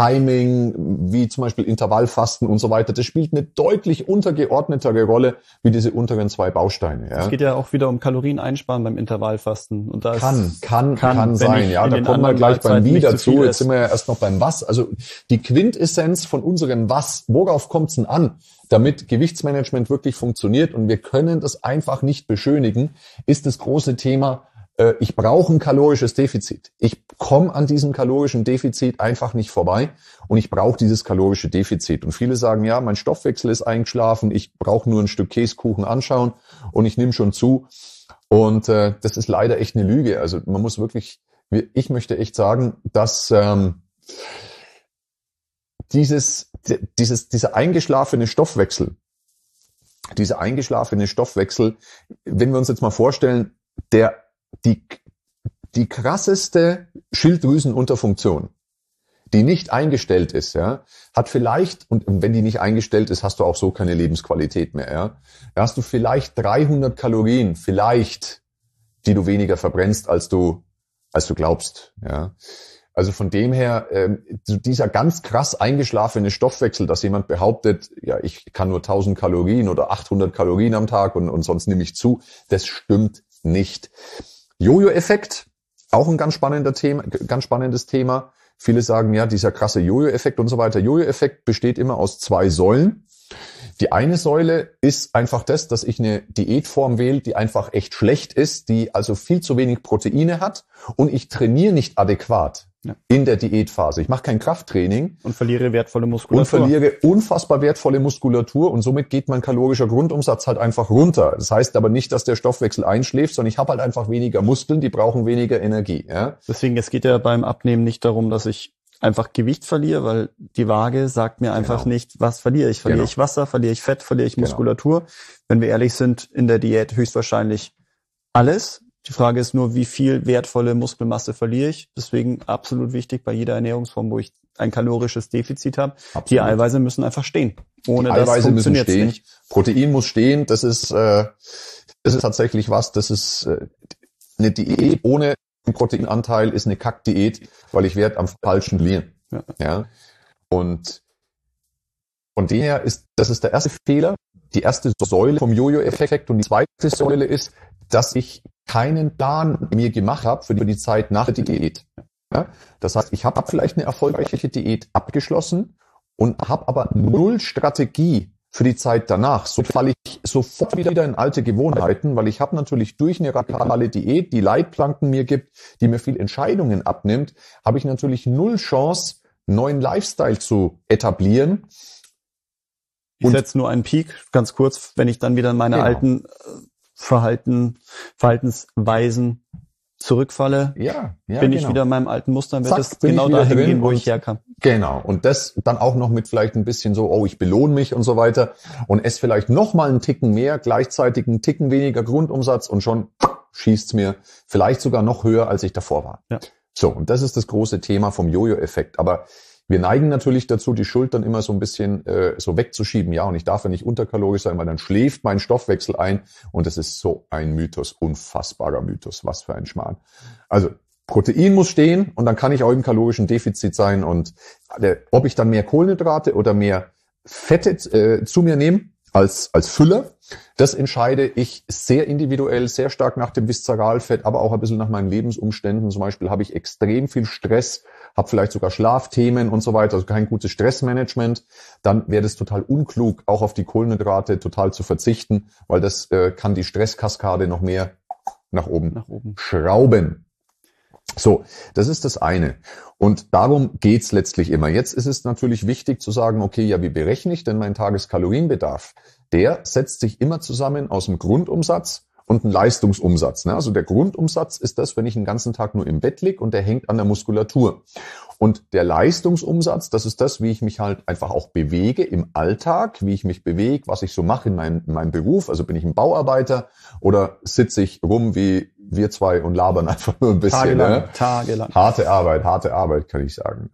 Timing, wie zum Beispiel Intervallfasten und so weiter. Das spielt eine deutlich untergeordnetere Rolle wie diese unteren zwei Bausteine. Ja. es geht ja auch wieder um Kalorien einsparen beim Intervallfasten. Und da ist, Kann, kann, kann, kann, wenn sein. ich Ja, in da den kommen wir anderen gleich beim Mahlzeiten Wie nicht so dazu. viel Jetzt sind wir ja erst noch beim Was. Also die Quintessenz von unserem Was, worauf kommt es denn an, damit Gewichtsmanagement wirklich funktioniert und wir können das einfach nicht beschönigen, ist das große Thema, äh, ich brauche ein kalorisches Defizit. Ich komme an diesem kalorischen Defizit einfach nicht vorbei und ich brauche dieses kalorische Defizit. Und viele sagen, ja, mein Stoffwechsel ist eingeschlafen, ich brauche nur ein Stück Käsekuchen anschauen und ich nehme schon zu. Und äh, das ist leider echt eine Lüge. Also man muss wirklich ich möchte echt sagen, dass ähm, dieses, dieses, dieser eingeschlafene Stoffwechsel, dieser eingeschlafene Stoffwechsel, wenn wir uns jetzt mal vorstellen, der, die, die krasseste Schilddrüsenunterfunktion, die nicht eingestellt ist, ja, hat vielleicht, und wenn die nicht eingestellt ist, hast du auch so keine Lebensqualität mehr, ja. Da hast du vielleicht dreihundert Kalorien, vielleicht, die du weniger verbrennst, als du, als du glaubst, ja. Also von dem her, äh, dieser ganz krass eingeschlafene Stoffwechsel, dass jemand behauptet, ja, ich kann nur tausend Kalorien oder achthundert Kalorien am Tag und, und sonst nehme ich zu, das stimmt nicht. Jojo-Effekt, auch ein ganz spannender Thema, ganz spannendes Thema. Viele sagen, ja, dieser krasse Jojo-Effekt und so weiter. Jojo-Effekt besteht immer aus zwei Säulen. Die eine Säule ist einfach das, dass ich eine Diätform wähle, die einfach echt schlecht ist, die also viel zu wenig Proteine hat und ich trainiere nicht adäquat ja. in der Diätphase. Ich mache kein Krafttraining. Und verliere wertvolle Muskulatur. Und verliere unfassbar wertvolle Muskulatur und somit geht mein kalorischer Grundumsatz halt einfach runter. Das heißt aber nicht, dass der Stoffwechsel einschläft, sondern ich habe halt einfach weniger Muskeln, die brauchen weniger Energie. Ja? Deswegen, es geht ja beim Abnehmen nicht darum, dass ich einfach Gewicht verliere, weil die Waage sagt mir einfach genau. nicht, was verliere ich. Verliere genau. ich Wasser, verliere ich Fett, verliere ich Muskulatur. Genau. Wenn wir ehrlich sind, in der Diät höchstwahrscheinlich alles. Die Frage ist nur, wie viel wertvolle Muskelmasse verliere ich. Deswegen absolut wichtig bei jeder Ernährungsform, wo ich ein kalorisches Defizit habe. Absolut. Die Eiweiße müssen einfach stehen. Ohne die das Eiweiße funktioniert müssen stehen. Nicht. Protein muss stehen. Das ist, äh, das ist tatsächlich was. Das ist äh, eine Diät ohne Proteinanteil ist eine Kackdiät, weil ich werde am falschen verlieren. Ja. ja. Und von dem her ist, das ist der erste Fehler, die erste Säule vom Jojo-Effekt. Und die zweite Säule ist, dass ich keinen Plan mir gemacht habe für die, für die Zeit nach der Diät. Ja. Das heißt, ich habe vielleicht eine erfolgreiche Diät abgeschlossen und habe aber null Strategie für die Zeit danach. So falle ich sofort wieder in alte Gewohnheiten, weil ich habe natürlich durch eine radikale Diät, die Leitplanken mir gibt, die mir viel Entscheidungen abnimmt, habe ich natürlich null Chance, neuen Lifestyle zu etablieren. Ich setze nur einen Peak, ganz kurz, wenn ich dann wieder in meine genau. alten Verhalten, Verhaltensweisen zurückfalle, ja, ja, bin genau. ich wieder in meinem alten Muster, wird Zack, es genau dahin gehen, wo ich herkam. Genau. Und das dann auch noch mit vielleicht ein bisschen so, oh, ich belohne mich und so weiter und esse vielleicht noch mal einen Ticken mehr, gleichzeitig einen Ticken weniger Grundumsatz und schon schießt's mir vielleicht sogar noch höher, als ich davor war. Ja. So, und das ist das große Thema vom Jojo-Effekt. Aber wir neigen natürlich dazu, die Schultern immer so ein bisschen äh, so wegzuschieben. Ja, und ich darf ja nicht unterkalorisch sein, weil dann schläft mein Stoffwechsel ein. Und das ist so ein Mythos, unfassbarer Mythos. Was für ein Schmarrn. Also Protein muss stehen und dann kann ich auch im kalorischen Defizit sein. Und der, ob ich dann mehr Kohlenhydrate oder mehr Fette äh, zu mir nehme als als Füller, das entscheide ich sehr individuell, sehr stark nach dem Viszeralfett, aber auch ein bisschen nach meinen Lebensumständen. Zum Beispiel habe ich extrem viel Stress, habe vielleicht sogar Schlafthemen und so weiter, also kein gutes Stressmanagement, dann wäre das total unklug, auch auf die Kohlenhydrate total zu verzichten, weil das äh, kann die Stresskaskade noch mehr nach oben, nach oben schrauben. So, das ist das eine. Und darum geht's letztlich immer. Jetzt ist es natürlich wichtig zu sagen, okay, ja, wie berechne ich denn meinen Tageskalorienbedarf? Der setzt sich immer zusammen aus dem Grundumsatz und einem Leistungsumsatz. Also der Grundumsatz ist das, wenn ich den ganzen Tag nur im Bett liege und der hängt an der Muskulatur. Und der Leistungsumsatz, das ist das, wie ich mich halt einfach auch bewege im Alltag, wie ich mich bewege, was ich so mache in meinem, in meinem Beruf. Also bin ich ein Bauarbeiter oder sitze ich rum wie wir zwei und labern einfach nur ein bisschen. Tagelang, ne? tagelang. Harte Arbeit, harte Arbeit, kann ich sagen.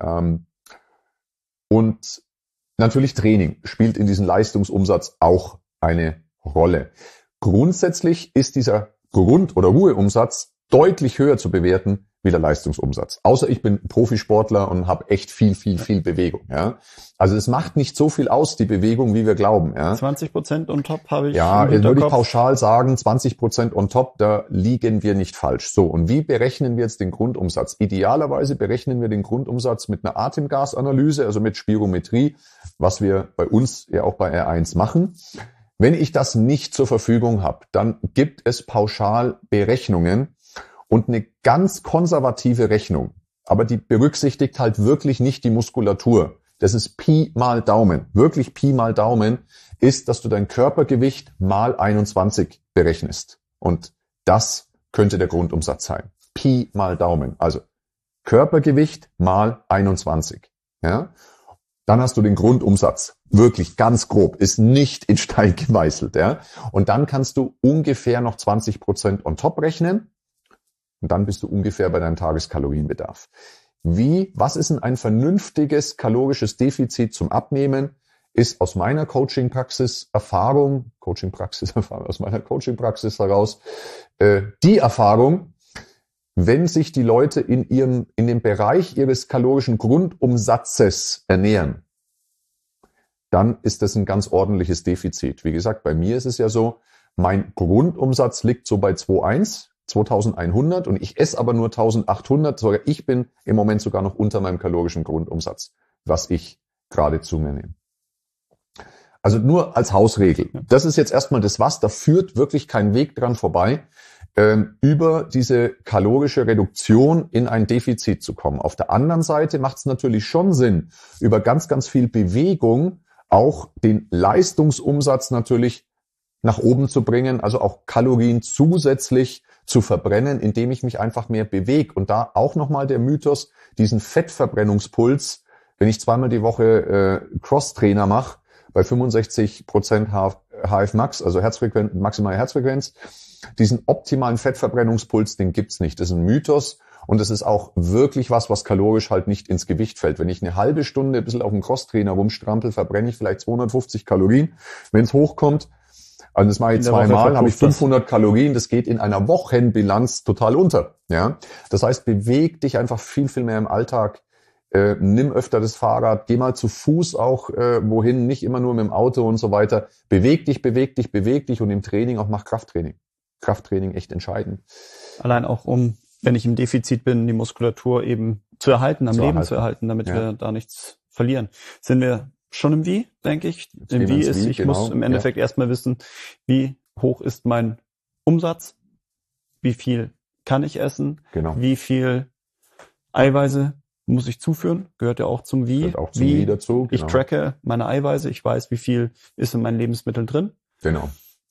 Und natürlich Training spielt in diesem Leistungsumsatz auch eine Rolle. Grundsätzlich ist dieser Grund- oder Ruheumsatz deutlich höher zu bewerten wie der Leistungsumsatz. Außer ich bin Profisportler und habe echt viel, viel, viel Bewegung. Ja, also es macht nicht so viel aus, die Bewegung, wie wir glauben. Ja, zwanzig Prozent on top habe ich. Ja, jetzt würde ich pauschal sagen, zwanzig Prozent on top, da liegen wir nicht falsch. So, und wie berechnen wir jetzt den Grundumsatz? Idealerweise berechnen wir den Grundumsatz mit einer Atemgasanalyse, also mit Spirometrie, was wir bei uns ja auch bei R eins machen. Wenn ich das nicht zur Verfügung habe, dann gibt es pauschal Berechnungen und eine ganz konservative Rechnung. Aber die berücksichtigt halt wirklich nicht die Muskulatur. Das ist Pi mal Daumen. Wirklich Pi mal Daumen ist, dass du dein Körpergewicht mal einundzwanzig berechnest. Und das könnte der Grundumsatz sein. Pi mal Daumen. Also Körpergewicht mal einundzwanzig. Ja? Dann hast du den Grundumsatz. Wirklich ganz grob. Ist nicht in Stein gemeißelt. Ja? Und dann kannst du ungefähr noch zwanzig Prozent on top rechnen. Und dann bist du ungefähr bei deinem Tageskalorienbedarf. Wie, was ist denn ein vernünftiges kalorisches Defizit zum Abnehmen? Ist aus meiner Coaching-Praxis Erfahrung, Coaching-Praxis Erfahrung, aus meiner Coaching-Praxis heraus, äh, die Erfahrung, wenn sich die Leute in ihrem, in dem Bereich ihres kalorischen Grundumsatzes ernähren, dann ist das ein ganz ordentliches Defizit. Wie gesagt, bei mir ist es ja so, mein Grundumsatz liegt so bei zwei Komma eins, zweitausendeinhundert und ich esse aber nur eintausendachthundert, sogar ich bin im Moment sogar noch unter meinem kalorischen Grundumsatz, was ich gerade zu mir nehme. Also nur als Hausregel. Das ist jetzt erstmal das Was, da führt wirklich kein Weg dran vorbei, ähm, über diese kalorische Reduktion in ein Defizit zu kommen. Auf der anderen Seite macht es natürlich schon Sinn, über ganz, ganz viel Bewegung auch den Leistungsumsatz natürlich nach oben zu bringen, also auch Kalorien zusätzlich zu verbrennen, indem ich mich einfach mehr bewege. Und da auch nochmal der Mythos, diesen Fettverbrennungspuls, wenn ich zweimal die Woche äh, Cross-Trainer mache, bei fünfundsechzig Prozent H F Max, also Herzfrequenz, maximale Herzfrequenz, diesen optimalen Fettverbrennungspuls, den gibt's nicht. Das ist ein Mythos und das ist auch wirklich was, was kalorisch halt nicht ins Gewicht fällt. Wenn ich eine halbe Stunde ein bisschen auf dem Crosstrainer rumstrampel, verbrenne ich vielleicht zweihundertfünfzig Kalorien. Wenn es hochkommt, also das mache ich zweimal, habe ich fünfhundert Kalorien, das geht in einer Wochenbilanz total unter. Ja, das heißt, beweg dich einfach viel, viel mehr im Alltag. Äh, nimm öfter das Fahrrad, geh mal zu Fuß auch äh, wohin, nicht immer nur mit dem Auto und so weiter. Beweg dich, beweg dich, beweg dich und im Training auch mach Krafttraining. Krafttraining echt entscheidend. Allein auch um, wenn ich im Defizit bin, die Muskulatur eben zu erhalten, am zu Leben erhalten. zu erhalten, damit ja. wir da nichts verlieren. Sind wir schon im Wie, denke ich. Jetzt Im Wie ist, Wie, ich genau. muss im Endeffekt ja. erstmal wissen, wie hoch ist mein Umsatz, wie viel kann ich essen, genau. wie viel Eiweiße muss ich zuführen, gehört ja auch zum Wie. Gehört auch zum wie Wie dazu. Genau. Ich tracke meine Eiweiße, ich weiß, wie viel ist in meinen Lebensmitteln drin. Genau.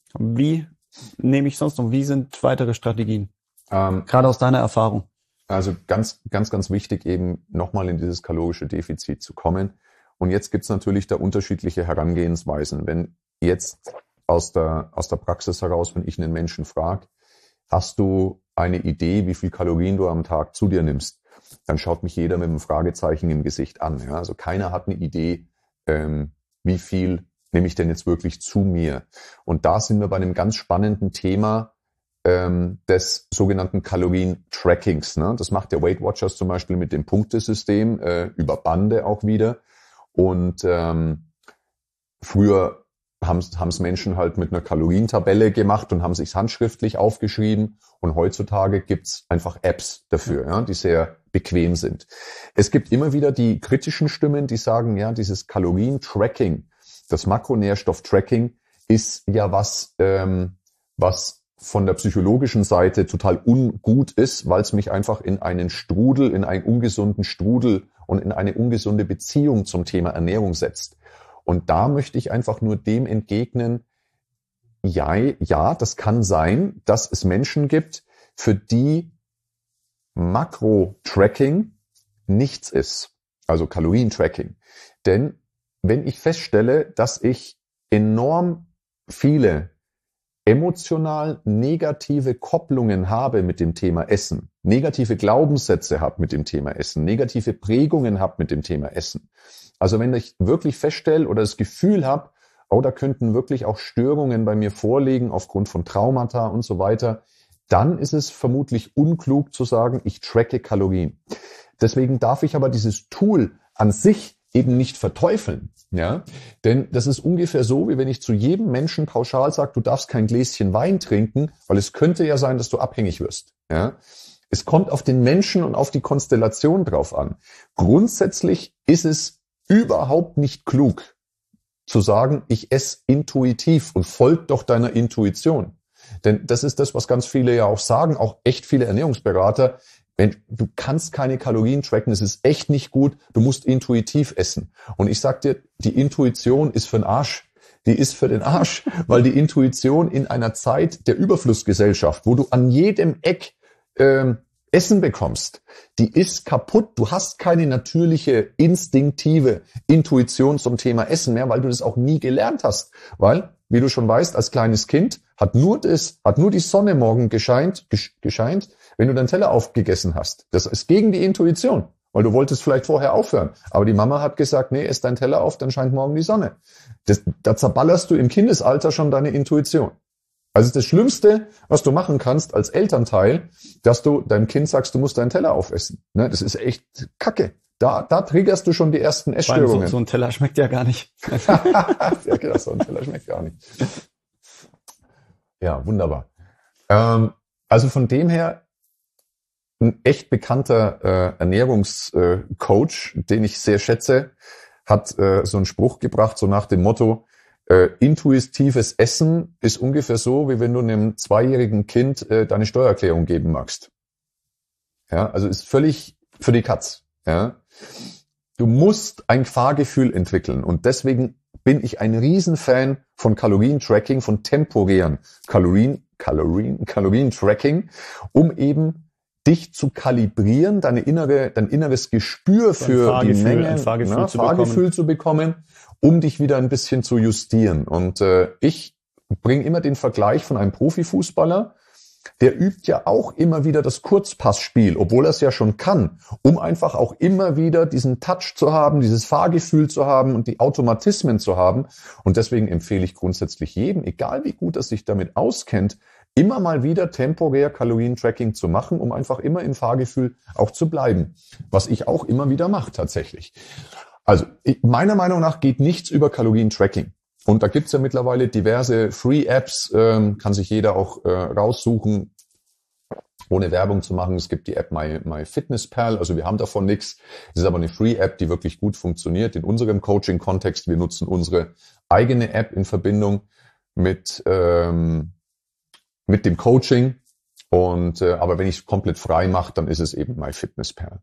Wie nehme ich sonst noch, wie sind weitere Strategien? Ähm, Gerade aus deiner Erfahrung. Also ganz, ganz, ganz wichtig eben nochmal in dieses kalorische Defizit zu kommen. Und jetzt gibt's natürlich da unterschiedliche Herangehensweisen. Wenn jetzt aus der, aus der Praxis heraus, wenn ich einen Menschen frage, hast du eine Idee, wie viel Kalorien du am Tag zu dir nimmst? Dann schaut mich jeder mit einem Fragezeichen im Gesicht an. Ja? Also keiner hat eine Idee, ähm, wie viel nehme ich denn jetzt wirklich zu mir? Und da sind wir bei einem ganz spannenden Thema ähm, des sogenannten Kalorien-Trackings. Ne? Das macht der Weight Watchers zum Beispiel mit dem Punktesystem, äh, über Bande auch wieder. Und ähm, früher haben es Menschen halt mit einer Kalorientabelle gemacht und haben sich's handschriftlich aufgeschrieben. Und heutzutage gibt's einfach Apps dafür, ja, die sehr bequem sind. Es gibt immer wieder die kritischen Stimmen, die sagen, ja, dieses Kalorien-Tracking, das Makronährstoff-Tracking ist ja was, ähm, was von der psychologischen Seite total ungut ist, weil es mich einfach in einen Strudel, in einen ungesunden Strudel und in eine ungesunde Beziehung zum Thema Ernährung setzt. Und da möchte ich einfach nur dem entgegnen, ja, ja, das kann sein, dass es Menschen gibt, für die Makro-Tracking nichts ist, also Kalorien-Tracking. Denn wenn ich feststelle, dass ich enorm viele emotional negative Kopplungen habe mit dem Thema Essen, negative Glaubenssätze habe mit dem Thema Essen, negative Prägungen habe mit dem Thema Essen. Also wenn ich wirklich feststelle oder das Gefühl habe, oh, da könnten wirklich auch Störungen bei mir vorliegen aufgrund von Traumata und so weiter, dann ist es vermutlich unklug zu sagen, ich tracke Kalorien. Deswegen darf ich aber dieses Tool an sich eben nicht verteufeln. Ja, denn das ist ungefähr so, wie wenn ich zu jedem Menschen pauschal sage, du darfst kein Gläschen Wein trinken, weil es könnte ja sein, dass du abhängig wirst. Ja, es kommt auf den Menschen und auf die Konstellation drauf an. Grundsätzlich ist es überhaupt nicht klug zu sagen, ich esse intuitiv und folg doch deiner Intuition. Denn das ist das, was ganz viele ja auch sagen, auch echt viele Ernährungsberater. Wenn, du kannst keine Kalorien tracken, das ist echt nicht gut, du musst intuitiv essen. Und ich sag dir, die Intuition ist für den Arsch. Die ist für den Arsch, weil die Intuition in einer Zeit der Überflussgesellschaft, wo du an jedem Eck ähm, Essen bekommst, die ist kaputt. Du hast keine natürliche, instinktive Intuition zum Thema Essen mehr, weil du das auch nie gelernt hast. Weil, wie du schon weißt, als kleines Kind hat nur das, hat nur die Sonne morgen gescheint, gescheint, wenn du deinen Teller aufgegessen hast. Das ist gegen die Intuition, weil du wolltest vielleicht vorher aufhören. Aber die Mama hat gesagt, nee, ess deinen Teller auf, dann scheint morgen die Sonne. Das, da zerballerst du im Kindesalter schon deine Intuition. Also das Schlimmste, was du machen kannst als Elternteil, dass du deinem Kind sagst, du musst deinen Teller aufessen. Ne, das ist echt Kacke. Da, da triggerst du schon die ersten Essstörungen. So, so ein Teller schmeckt ja gar nicht. Ja, genau, so ein Teller schmeckt gar nicht. Ja, wunderbar. Ähm, also von dem her, ein echt bekannter äh, Ernährungscoach, äh, den ich sehr schätze, hat äh, so einen Spruch gebracht, so nach dem Motto, äh, intuitives Essen ist ungefähr so, wie wenn du einem zweijährigen Kind äh, deine Steuererklärung geben magst. Ja, also ist völlig für die Katz. Ja, du musst ein Fahrgefühl entwickeln und deswegen bin ich ein Riesenfan von Kalorientracking, von temporären Kalorien, Kalorien, Kalorientracking, um eben dich zu kalibrieren, deine innere, dein inneres Gespür für die Menge, ein Fahrgefühl, na, zu, Fahrgefühl bekommen. zu bekommen, um dich wieder ein bisschen zu justieren. Und äh, ich bringe immer den Vergleich von einem Profifußballer, der übt ja auch immer wieder das Kurzpassspiel, obwohl er es ja schon kann, um einfach auch immer wieder diesen Touch zu haben, dieses Fahrgefühl zu haben und die Automatismen zu haben. Und deswegen empfehle ich grundsätzlich jedem, egal wie gut er sich damit auskennt, immer mal wieder temporär Kalorientracking zu machen, um einfach immer im Fahrgefühl auch zu bleiben. Was ich auch immer wieder mache tatsächlich. Also ich, meiner Meinung nach geht nichts über Kalorientracking. Und da gibt's ja mittlerweile diverse Free-Apps, ähm, kann sich jeder auch äh, raussuchen, ohne Werbung zu machen. Es gibt die App My, MyFitnessPal, also wir haben davon nichts. Es ist aber eine Free-App, die wirklich gut funktioniert in unserem Coaching-Kontext. Wir nutzen unsere eigene App in Verbindung mit ähm, mit dem Coaching. Und äh, aber wenn ich es komplett frei mache, dann ist es eben MyFitnessPal.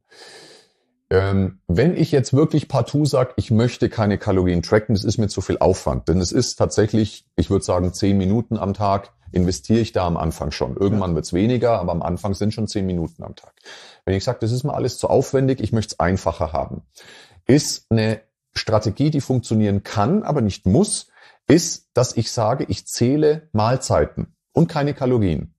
Ähm, wenn ich jetzt wirklich partout sage, ich möchte keine Kalorien tracken, das ist mir zu viel Aufwand. Denn es ist tatsächlich, ich würde sagen, zehn Minuten am Tag investiere ich da am Anfang schon. Irgendwann ja. wird's weniger, aber am Anfang sind schon zehn Minuten am Tag. Wenn ich sage, das ist mir alles zu aufwendig, ich möchte es einfacher haben, ist eine Strategie, die funktionieren kann, aber nicht muss, ist, dass ich sage, ich zähle Mahlzeiten und keine Kalorien.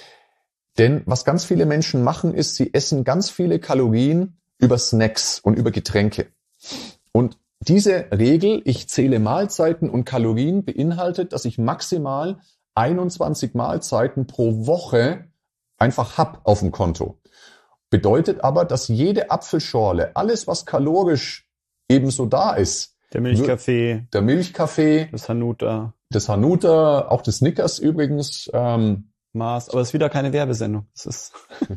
Denn was ganz viele Menschen machen, ist, sie essen ganz viele Kalorien über Snacks und über Getränke. Und diese Regel, ich zähle Mahlzeiten und Kalorien, beinhaltet, dass ich maximal einundzwanzig Mahlzeiten pro Woche einfach hab auf dem Konto. Bedeutet aber, dass jede Apfelschorle, alles was kalorisch ebenso da ist, der Milchkaffee, der Milchkaffee, das Hanuta, das Hanuta, auch das Snickers übrigens, ähm, Mars, aber es ist wieder keine Werbesendung. Das ist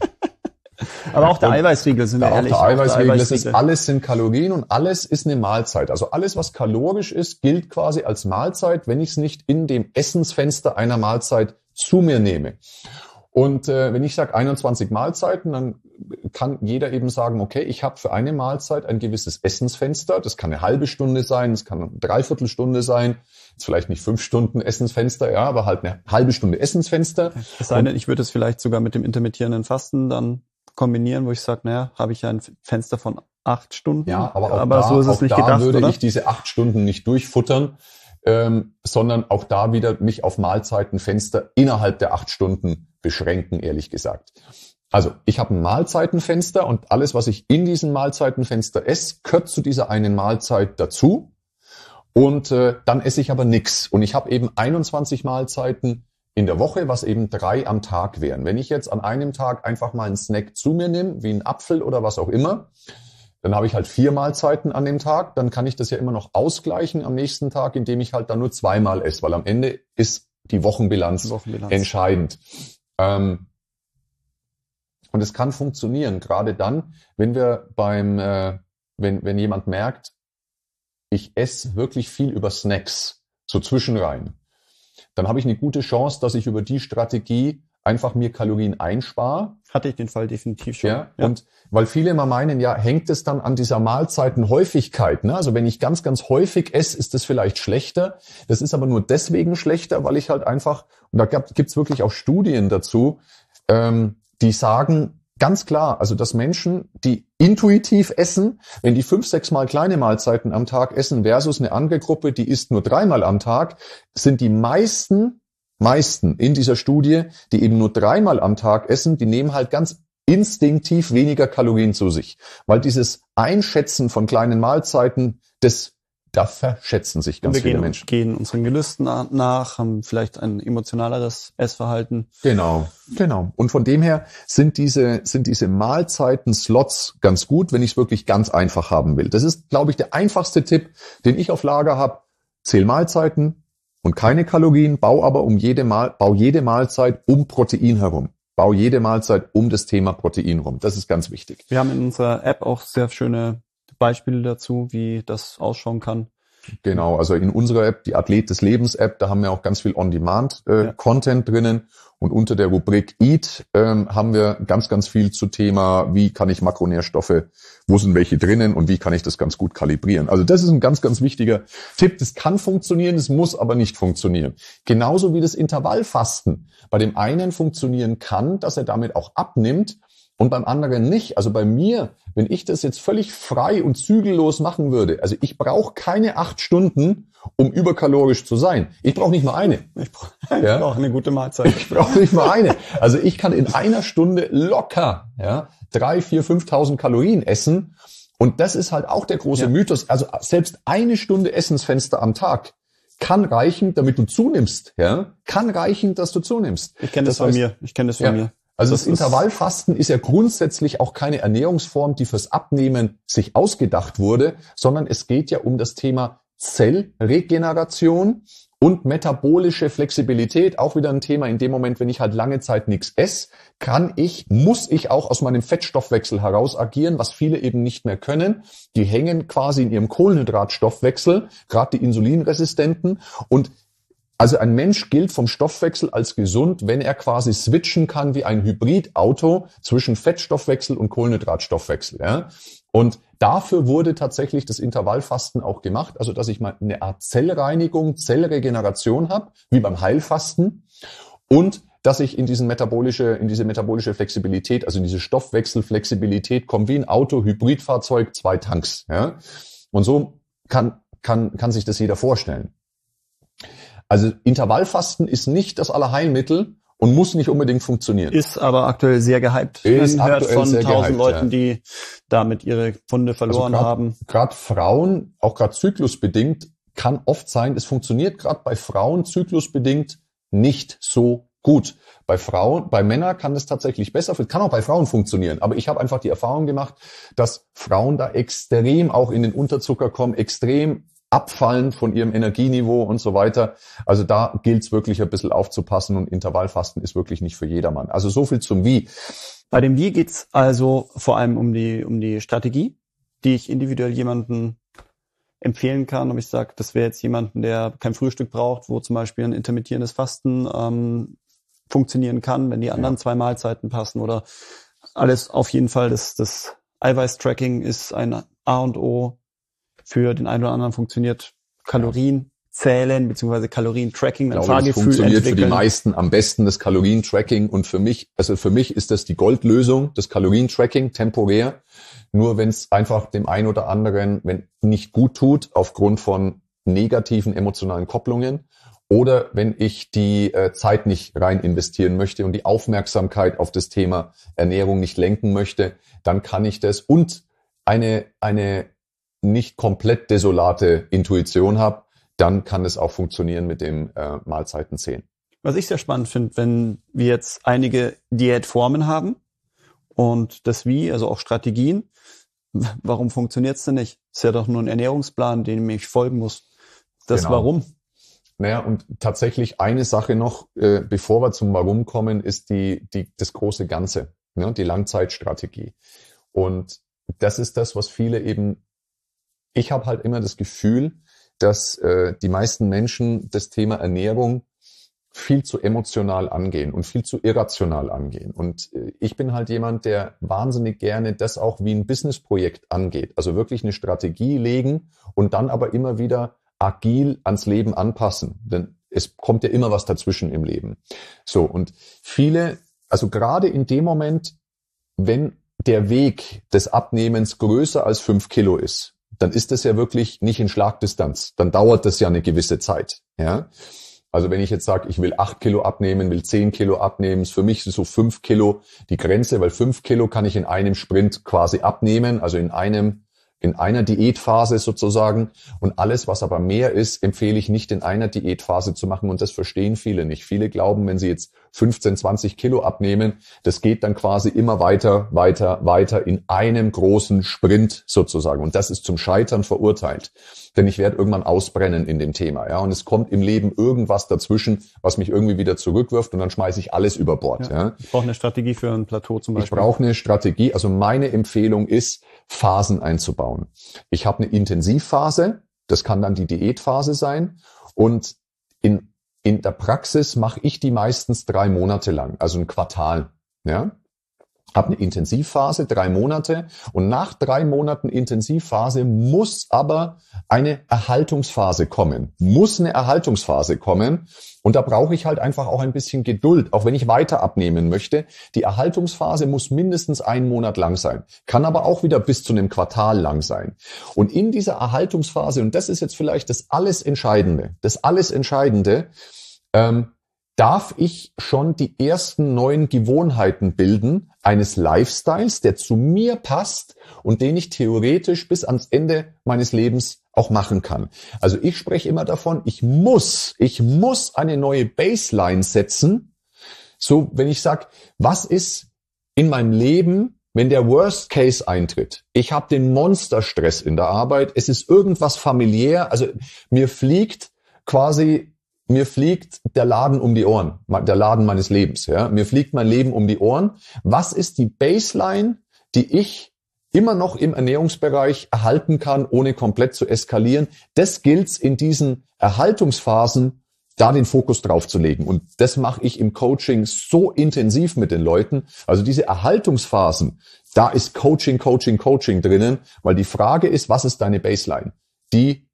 aber auch der Eiweißriegel, sind wir auch ehrlich. Der Eiweißriegel, auch der das ist, alles sind Kalorien und alles ist eine Mahlzeit. Also alles, was kalorisch ist, gilt quasi als Mahlzeit, wenn ich es nicht in dem Essensfenster einer Mahlzeit zu mir nehme. Und äh, wenn ich sage einundzwanzig Mahlzeiten, dann kann jeder eben sagen, okay, ich habe für eine Mahlzeit ein gewisses Essensfenster. Das kann eine halbe Stunde sein, das kann eine Dreiviertelstunde sein. Jetzt vielleicht nicht fünf Stunden Essensfenster, ja, aber halt eine halbe Stunde Essensfenster. Das sei denn, ich würde es vielleicht sogar mit dem intermittierenden Fasten dann kombinieren, wo ich sage, naja, habe ich ja ein Fenster von acht Stunden. Ja, aber auch aber da, so ist es auch nicht da gedacht, würde oder? ich diese acht Stunden nicht durchfuttern, ähm, sondern auch da wieder mich auf Mahlzeitenfenster innerhalb der acht Stunden beschränken, ehrlich gesagt. Also ich habe ein Mahlzeitenfenster und alles, was ich in diesem Mahlzeitenfenster esse, gehört zu dieser einen Mahlzeit dazu. Und äh, dann esse ich aber nichts. Und ich habe eben einundzwanzig Mahlzeiten in der Woche, was eben drei am Tag wären. Wenn ich jetzt an einem Tag einfach mal einen Snack zu mir nehme, wie einen Apfel oder was auch immer, dann habe ich halt vier Mahlzeiten an dem Tag. Dann kann ich das ja immer noch ausgleichen am nächsten Tag, indem ich halt dann nur zweimal esse, weil am Ende ist die Wochenbilanz, die Wochenbilanz. entscheidend. Ähm, und es kann funktionieren, gerade dann, wenn wir beim, äh, wenn wenn jemand merkt, ich esse wirklich viel über Snacks, so zwischenrein, dann habe ich eine gute Chance, dass ich über die Strategie einfach mir Kalorien einspare. Hatte ich den Fall definitiv schon. Ja, ja. Und weil viele immer meinen, ja, hängt es dann an dieser Mahlzeitenhäufigkeit, ne? Also wenn ich ganz, ganz häufig esse, ist das vielleicht schlechter. Das ist aber nur deswegen schlechter, weil ich halt einfach, und da gibt's wirklich auch Studien dazu, ähm, die sagen, ganz klar, also dass Menschen, die intuitiv essen, wenn die fünf, sechs Mal kleine Mahlzeiten am Tag essen versus eine andere Gruppe, die isst nur dreimal am Tag, sind die meisten, meisten in dieser Studie, die eben nur dreimal am Tag essen, die nehmen halt ganz instinktiv weniger Kalorien zu sich. Weil dieses Einschätzen von kleinen Mahlzeiten, das da verschätzen sich ganz wir viele gehen, Menschen. gehen unseren Gelüsten nach, haben vielleicht ein emotionaleres Essverhalten. Genau, genau. Und von dem her sind diese, sind diese Mahlzeiten-Slots ganz gut, wenn ich es wirklich ganz einfach haben will. Das ist, glaube ich, der einfachste Tipp, den ich auf Lager habe. Zähl Mahlzeiten und keine Kalorien, bau aber um jede Mal, bau jede Mahlzeit um Protein herum. Bau jede Mahlzeit um das Thema Protein rum. Das ist ganz wichtig. Wir haben in unserer App auch sehr schöne Beispiele dazu, wie das ausschauen kann. Genau, also in unserer App, die Athlet des Lebens App, da haben wir auch ganz viel On-Demand-Content äh, ja. drinnen. Und unter der Rubrik Eat ähm, haben wir ganz, ganz viel zu Thema, wie kann ich Makronährstoffe, wo sind welche drinnen und wie kann ich das ganz gut kalibrieren. Also das ist ein ganz, ganz wichtiger Tipp. Das kann funktionieren, das muss aber nicht funktionieren. Genauso wie das Intervallfasten bei dem einen funktionieren kann, dass er damit auch abnimmt, und beim anderen nicht. Also bei mir, wenn ich das jetzt völlig frei und zügellos machen würde, also ich brauche keine acht Stunden, um überkalorisch zu sein. Ich brauche nicht mal eine. Ich brauche ja? brauch eine gute Mahlzeit. Ich brauche nicht mal eine. Also ich kann in einer Stunde locker ja, drei, vier, fünftausend Kalorien essen. Und das ist halt auch der große ja. Mythos. Also selbst eine Stunde Essensfenster am Tag kann reichen, damit du zunimmst. Ja, kann reichen, dass du zunimmst. Ich kenne das, das von heißt, mir. Ich kenne das von ja. mir. Also das, das Intervallfasten ist ja grundsätzlich auch keine Ernährungsform, die fürs Abnehmen sich ausgedacht wurde, sondern es geht ja um das Thema Zellregeneration und metabolische Flexibilität. Auch wieder ein Thema in dem Moment, wenn ich halt lange Zeit nichts esse, kann ich, muss ich auch aus meinem Fettstoffwechsel heraus agieren, was viele eben nicht mehr können. Die hängen quasi in ihrem Kohlenhydratstoffwechsel, gerade die Insulinresistenten, und also ein Mensch gilt vom Stoffwechsel als gesund, wenn er quasi switchen kann wie ein Hybridauto zwischen Fettstoffwechsel und Kohlenhydratstoffwechsel. Ja? Und dafür wurde tatsächlich das Intervallfasten auch gemacht, also dass ich mal eine Art Zellreinigung, Zellregeneration habe, wie beim Heilfasten, und dass ich in diesen metabolische, in diese metabolische Flexibilität, also in diese Stoffwechselflexibilität komme, wie ein Auto, Hybridfahrzeug, zwei Tanks. Ja? Und so kann, kann, kann sich das jeder vorstellen. Also Intervallfasten ist nicht das Allerheilmittel und muss nicht unbedingt funktionieren. Ist aber aktuell sehr gehypt. Ist Man hört von tausend gehypt, Leuten, ja. die damit ihre Pfunde verloren also grad, haben. Gerade Frauen, auch gerade zyklusbedingt, kann oft sein, es funktioniert gerade bei Frauen zyklusbedingt nicht so gut. Bei Frauen, bei Männern kann es tatsächlich besser, kann auch bei Frauen funktionieren. Aber ich habe einfach die Erfahrung gemacht, dass Frauen da extrem auch in den Unterzucker kommen, extrem abfallen von ihrem Energieniveau und so weiter. Also da gilt es wirklich ein bisschen aufzupassen, und Intervallfasten ist wirklich nicht für jedermann. Also so viel zum Wie. Bei dem Wie geht's also vor allem um die um die Strategie, die ich individuell jemanden empfehlen kann. Ob ich sage, das wäre jetzt jemanden, der kein Frühstück braucht, wo zum Beispiel ein intermittierendes Fasten ähm, funktionieren kann, wenn die anderen ja. zwei Mahlzeiten passen, oder alles auf jeden Fall. Das, das Eiweiß-Tracking ist ein A und O. Für den einen oder anderen funktioniert Kalorien zählen bzw. Kalorien-Tracking. Ich glaube, das funktioniert für die meisten am besten, das Kalorien-Tracking. Und für mich, also für mich ist das die Goldlösung, das Kalorien-Tracking temporär. Nur wenn es einfach dem einen oder anderen wenn nicht gut tut, aufgrund von negativen emotionalen Kopplungen, oder wenn ich die äh, Zeit nicht rein investieren möchte und die Aufmerksamkeit auf das Thema Ernährung nicht lenken möchte, dann kann ich das, und eine eine nicht komplett desolate Intuition habe, dann kann es auch funktionieren mit dem äh, Mahlzeitenzählen. Was ich sehr spannend finde, wenn wir jetzt einige Diätformen haben und das Wie, also auch Strategien, warum funktioniert es denn nicht? Ist ja doch nur ein Ernährungsplan, dem ich folgen muss. Das genau. Warum? Naja, und tatsächlich eine Sache noch, äh, bevor wir zum Warum kommen, ist die, die das große Ganze, ne? Die Langzeitstrategie. Und das ist das, was viele eben, ich habe halt immer das Gefühl, dass äh, die meisten Menschen das Thema Ernährung viel zu emotional angehen und viel zu irrational angehen. Und äh, ich bin halt jemand, der wahnsinnig gerne das auch wie ein Businessprojekt angeht. Also wirklich eine Strategie legen und dann aber immer wieder agil ans Leben anpassen. Denn es kommt ja immer was dazwischen im Leben. So, und viele, also gerade in dem Moment, wenn der Weg des Abnehmens größer als fünf Kilo ist, dann ist das ja wirklich nicht in Schlagdistanz. Dann dauert das ja eine gewisse Zeit. Ja? Also wenn ich jetzt sage, ich will acht Kilo abnehmen, will zehn Kilo abnehmen, ist für mich so fünf Kilo die Grenze, weil fünf Kilo kann ich in einem Sprint quasi abnehmen, also in einem in einer Diätphase sozusagen. Und alles, was aber mehr ist, empfehle ich nicht in einer Diätphase zu machen. Und das verstehen viele nicht. Viele glauben, wenn sie jetzt fünfzehn, zwanzig Kilo abnehmen, das geht dann quasi immer weiter, weiter, weiter in einem großen Sprint sozusagen. Und das ist zum Scheitern verurteilt. Denn ich werde irgendwann ausbrennen in dem Thema. Ja, und es kommt im Leben irgendwas dazwischen, was mich irgendwie wieder zurückwirft und dann schmeiße ich alles über Bord. Ja, ja. Ich brauche eine Strategie für ein Plateau zum Beispiel. Ich brauche eine Strategie. Also meine Empfehlung ist, Phasen einzubauen. Ich habe eine Intensivphase, das kann dann die Diätphase sein. Und in, in der Praxis mache ich die meistens drei Monate lang, also ein Quartal. Ja. Habe eine Intensivphase, drei Monate, und nach drei Monaten Intensivphase muss aber eine Erhaltungsphase kommen. Muss eine Erhaltungsphase kommen, und da brauche ich halt einfach auch ein bisschen Geduld, auch wenn ich weiter abnehmen möchte. Die Erhaltungsphase muss mindestens einen Monat lang sein, kann aber auch wieder bis zu einem Quartal lang sein. Und in dieser Erhaltungsphase, und das ist jetzt vielleicht das alles Entscheidende, das alles Entscheidende, ähm, darf ich schon die ersten neuen Gewohnheiten bilden eines Lifestyles, der zu mir passt und den ich theoretisch bis ans Ende meines Lebens auch machen kann. Also ich spreche immer davon, ich muss, ich muss eine neue Baseline setzen. So, wenn ich sage, was ist in meinem Leben, wenn der Worst Case eintritt? Ich habe den Monsterstress in der Arbeit, es ist irgendwas familiär, also mir fliegt quasi Mir fliegt der Laden um die Ohren, der Laden meines Lebens. Ja, mir fliegt mein Leben um die Ohren. Was ist die Baseline, die ich immer noch im Ernährungsbereich erhalten kann, ohne komplett zu eskalieren? Das gilt's in diesen Erhaltungsphasen, da den Fokus drauf zu legen. Und das mache ich im Coaching so intensiv mit den Leuten. Also diese Erhaltungsphasen, da ist Coaching, Coaching, Coaching drinnen, weil die Frage ist, was ist deine Baseline, die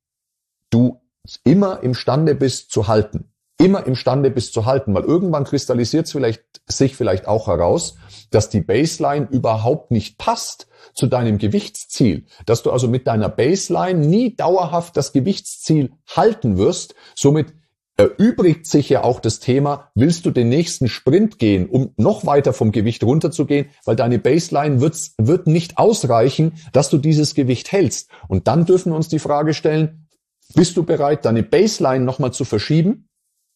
du immer imstande bist zu halten. Immer imstande bist zu halten, weil irgendwann kristallisiert es vielleicht, sich vielleicht auch heraus, dass die Baseline überhaupt nicht passt zu deinem Gewichtsziel. Dass du also mit deiner Baseline nie dauerhaft das Gewichtsziel halten wirst. Somit erübrigt sich ja auch das Thema, willst du den nächsten Sprint gehen, um noch weiter vom Gewicht runterzugehen, weil deine Baseline wird, wird nicht ausreichen, dass du dieses Gewicht hältst. Und dann dürfen wir uns die Frage stellen, bist du bereit, deine Baseline nochmal zu verschieben,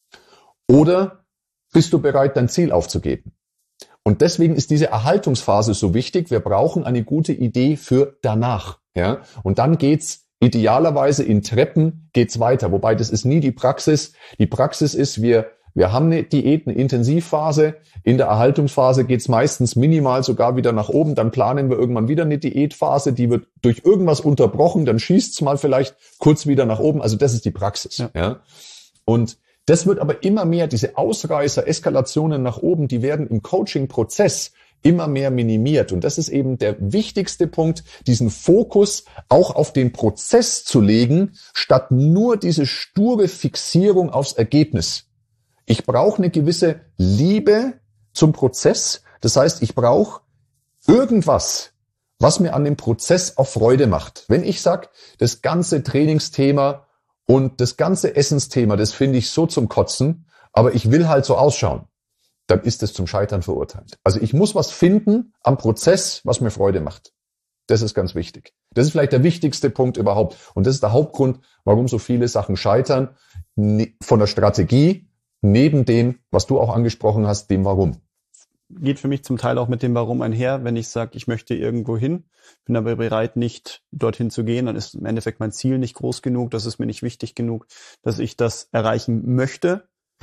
oder bist du bereit, dein Ziel aufzugeben? Und deswegen ist diese Erhaltungsphase so wichtig. Wir brauchen eine gute Idee für danach. Ja? Und dann geht's idealerweise in Treppen geht's weiter. Wobei das ist nie die Praxis. Die Praxis ist, wir wir haben eine Diät, eine Intensivphase. In der Erhaltungsphase geht's meistens minimal sogar wieder nach oben. Dann planen wir irgendwann wieder eine Diätphase, die wird durch irgendwas unterbrochen. Dann schießt's mal vielleicht kurz wieder nach oben. Also das ist die Praxis. Ja. Ja. Und das wird aber immer mehr, diese Ausreißer, Eskalationen nach oben, die werden im Coaching-Prozess immer mehr minimiert. Und das ist eben der wichtigste Punkt, diesen Fokus auch auf den Prozess zu legen, statt nur diese sture Fixierung aufs Ergebnis. Ich brauche eine gewisse Liebe zum Prozess. Das heißt, ich brauche irgendwas, was mir an dem Prozess auch Freude macht. Wenn ich sage, das ganze Trainingsthema und das ganze Essensthema, das finde ich so zum Kotzen, aber ich will halt so ausschauen, dann ist es zum Scheitern verurteilt. Also ich muss was finden am Prozess, was mir Freude macht. Das ist ganz wichtig. Das ist vielleicht der wichtigste Punkt überhaupt. Und das ist der Hauptgrund, warum so viele Sachen scheitern, von der Strategie, neben dem, was du auch angesprochen hast, dem Warum. Geht für mich zum Teil auch mit dem Warum einher. Wenn ich sage, ich möchte irgendwo hin, bin aber bereit, nicht dorthin zu gehen, dann ist im Endeffekt mein Ziel nicht groß genug, das ist mir nicht wichtig genug, dass ich das erreichen möchte.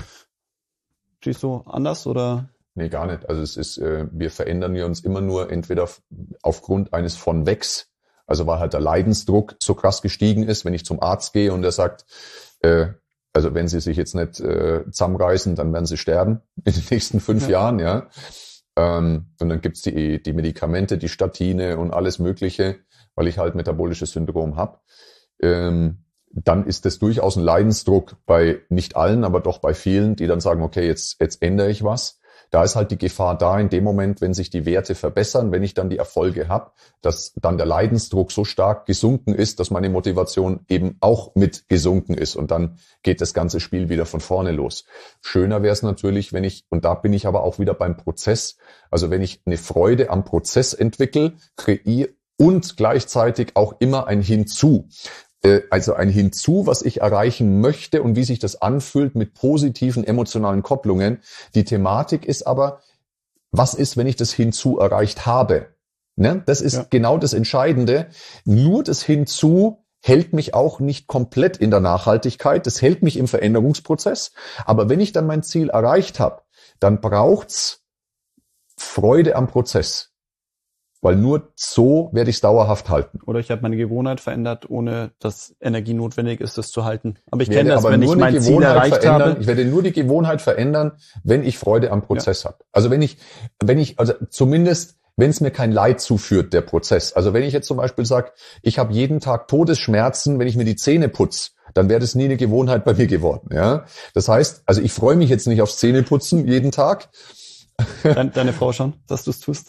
Siehst du anders oder? Nee, gar nicht. Also es ist, äh, wir verändern wir uns immer nur entweder aufgrund eines von Wegs, also weil halt der Leidensdruck so krass gestiegen ist, wenn ich zum Arzt gehe und der sagt, äh, also wenn sie sich jetzt nicht äh, zusammenreißen, dann werden sie sterben in den nächsten fünf ja. Jahren, ja. Ähm, und dann gibt's die, die Medikamente, die Statine und alles Mögliche, weil ich halt metabolisches Syndrom habe. Ähm, dann ist das durchaus ein Leidensdruck bei nicht allen, aber doch bei vielen, die dann sagen, okay, jetzt, jetzt ändere ich was. da ist halt die Gefahr da in dem Moment, wenn sich die Werte verbessern, wenn ich dann die Erfolge habe, dass dann der Leidensdruck so stark gesunken ist, dass meine Motivation eben auch mit gesunken ist und dann geht das ganze Spiel wieder von vorne los. Schöner wäre es natürlich, wenn ich, und da bin ich aber auch wieder beim Prozess, also wenn ich eine Freude am Prozess entwickle, kreiere und gleichzeitig auch immer ein Hinzu. Also ein Hinzu, was ich erreichen möchte und wie sich das anfühlt mit positiven emotionalen Kopplungen. Die Thematik ist aber, was ist, wenn ich das Hinzu erreicht habe? Ne? Das ist ja genau das Entscheidende. Nur das Hinzu hält mich auch nicht komplett in der Nachhaltigkeit. Das hält mich im Veränderungsprozess. Aber wenn ich dann mein Ziel erreicht habe, dann braucht's Freude am Prozess. Weil nur so werde ich es dauerhaft halten. Oder ich habe meine Gewohnheit verändert, ohne dass Energie notwendig ist, das zu halten. Aber ich kenne das, wenn ich mein Ziel erreicht habe. Ich werde nur die Gewohnheit verändern, wenn ich Freude am Prozess ja. habe. Also wenn ich, wenn ich, also zumindest, wenn es mir kein Leid zuführt, der Prozess. Also wenn ich jetzt zum Beispiel sage, ich habe jeden Tag Todesschmerzen, wenn ich mir die Zähne putze, dann wäre das nie eine Gewohnheit bei mir geworden. Ja, das heißt, also ich freue mich jetzt nicht aufs Zähneputzen jeden Tag. Deine, deine Frau schon, dass du es tust.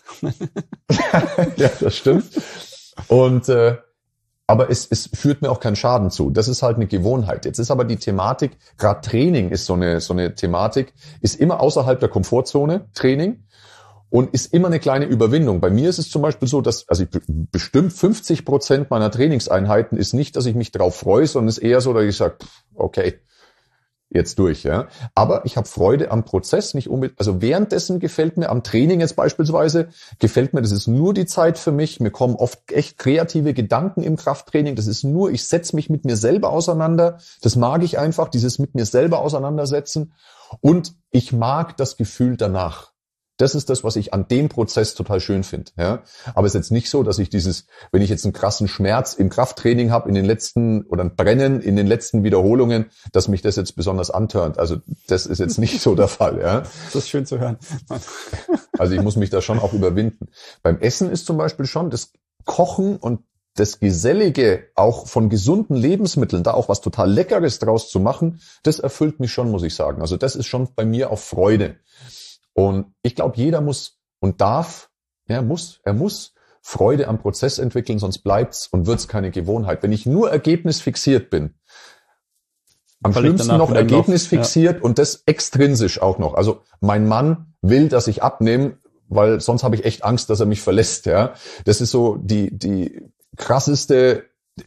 Ja, das stimmt. Und äh, aber es, es führt mir auch keinen Schaden zu. Das ist halt eine Gewohnheit. Jetzt ist aber die Thematik, gerade Training ist so eine so eine Thematik, ist immer außerhalb der Komfortzone, Training, und ist immer eine kleine Überwindung. Bei mir ist es zum Beispiel so, dass also ich, bestimmt fünfzig Prozent meiner Trainingseinheiten ist nicht, dass ich mich drauf freue, sondern ist eher so, dass ich sage, okay, jetzt durch, ja. Aber ich habe Freude am Prozess, nicht unbedingt, also währenddessen gefällt mir, am Training jetzt beispielsweise, gefällt mir, das ist nur die Zeit für mich, mir kommen oft echt kreative Gedanken im Krafttraining, das ist nur, ich setze mich mit mir selber auseinander, das mag ich einfach, dieses mit mir selber auseinandersetzen und ich mag das Gefühl danach. Das ist das, was ich an dem Prozess total schön finde. Ja? Aber es ist jetzt nicht so, dass ich dieses, wenn ich jetzt einen krassen Schmerz im Krafttraining habe, in den letzten, oder ein Brennen in den letzten Wiederholungen, dass mich das jetzt besonders antörnt. Also das ist jetzt nicht so der Fall. Ja? Das ist schön zu hören. Also ich muss mich da schon auch überwinden. Beim Essen ist zum Beispiel schon das Kochen und das Gesellige auch von gesunden Lebensmitteln, da auch was total Leckeres draus zu machen, das erfüllt mich schon, muss ich sagen. Also das ist schon bei mir auch Freude. Und ich glaube, jeder muss und darf, er muss, er muss Freude am Prozess entwickeln, sonst bleibt's und wird's keine Gewohnheit. Wenn ich nur ergebnisfixiert bin, am schlimmsten noch ergebnisfixiert ja. und das extrinsisch auch noch. Also mein Mann will, dass ich abnehme, weil sonst habe ich echt Angst, dass er mich verlässt. Ja, das ist so die die krasseste,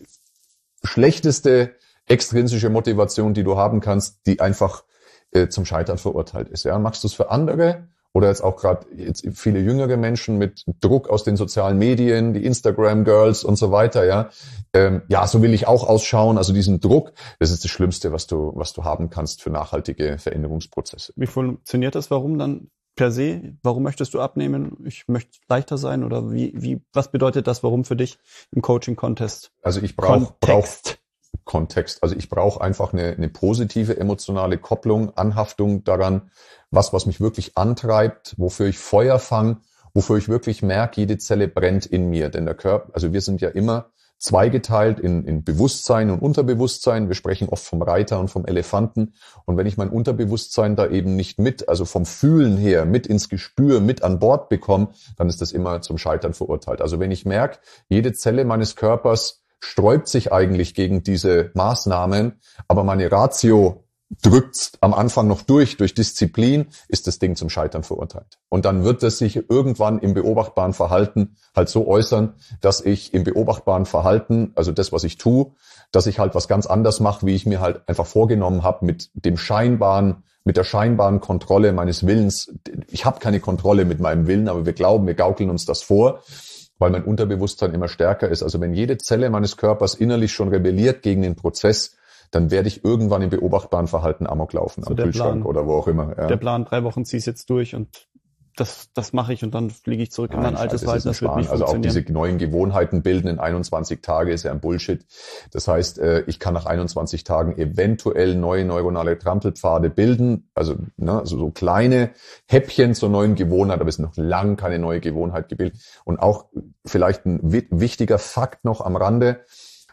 schlechteste extrinsische Motivation, die du haben kannst, die einfach zum Scheitern verurteilt ist. Ja, machst du es für andere oder jetzt auch gerade jetzt viele jüngere Menschen mit Druck aus den sozialen Medien, die Instagram-Girls und so weiter. Ja, ähm, ja, so will ich auch ausschauen. Also diesen Druck, das ist das Schlimmste, was du was du haben kannst für nachhaltige Veränderungsprozesse. Wie funktioniert das? Warum dann per se? Warum möchtest du abnehmen? Ich möchte leichter sein oder wie wie was bedeutet das? Warum für dich im Coaching-Contest? Also ich brauche brauch Kontext. Also ich brauche einfach eine, eine positive emotionale Kopplung, Anhaftung daran, was, was mich wirklich antreibt, wofür ich Feuer fange, wofür ich wirklich merke, jede Zelle brennt in mir. Denn der Körper, also wir sind ja immer zweigeteilt in, in Bewusstsein und Unterbewusstsein. Wir sprechen oft vom Reiter und vom Elefanten. Und wenn ich mein Unterbewusstsein da eben nicht mit, also vom Fühlen her, mit ins Gespür, mit an Bord bekomme, dann ist das immer zum Scheitern verurteilt. Also wenn ich merke, jede Zelle meines Körpers sträubt sich eigentlich gegen diese Maßnahmen, aber meine Ratio drückt am Anfang noch durch, durch Disziplin, ist das Ding zum Scheitern verurteilt. Und dann wird es sich irgendwann im beobachtbaren Verhalten halt so äußern, dass ich im beobachtbaren Verhalten, also das, was ich tue, dass ich halt was ganz anders mache, wie ich mir halt einfach vorgenommen habe, mit dem scheinbaren, mit der scheinbaren Kontrolle meines Willens. Ich habe keine Kontrolle mit meinem Willen, aber wir glauben, wir gaukeln uns das vor, weil mein Unterbewusstsein immer stärker ist. Also wenn jede Zelle meines Körpers innerlich schon rebelliert gegen den Prozess, dann werde ich irgendwann im beobachtbaren Verhalten Amok laufen, so am Kühlschrank Plan, oder wo auch immer. Ja. Der Plan, drei Wochen zieh's jetzt durch und das das mache ich und dann fliege ich zurück in mein altes Verhalten. Das wird nicht also funktionieren. Auch diese neuen Gewohnheiten bilden in einundzwanzig Tage ist ja ein Bullshit. Das heißt, ich kann nach einundzwanzig Tagen eventuell neue neuronale Trampelpfade bilden, also, ne, also so kleine Häppchen zur neuen Gewohnheit, aber es ist noch lang keine neue Gewohnheit gebildet. Und auch vielleicht ein wichtiger Fakt noch am Rande: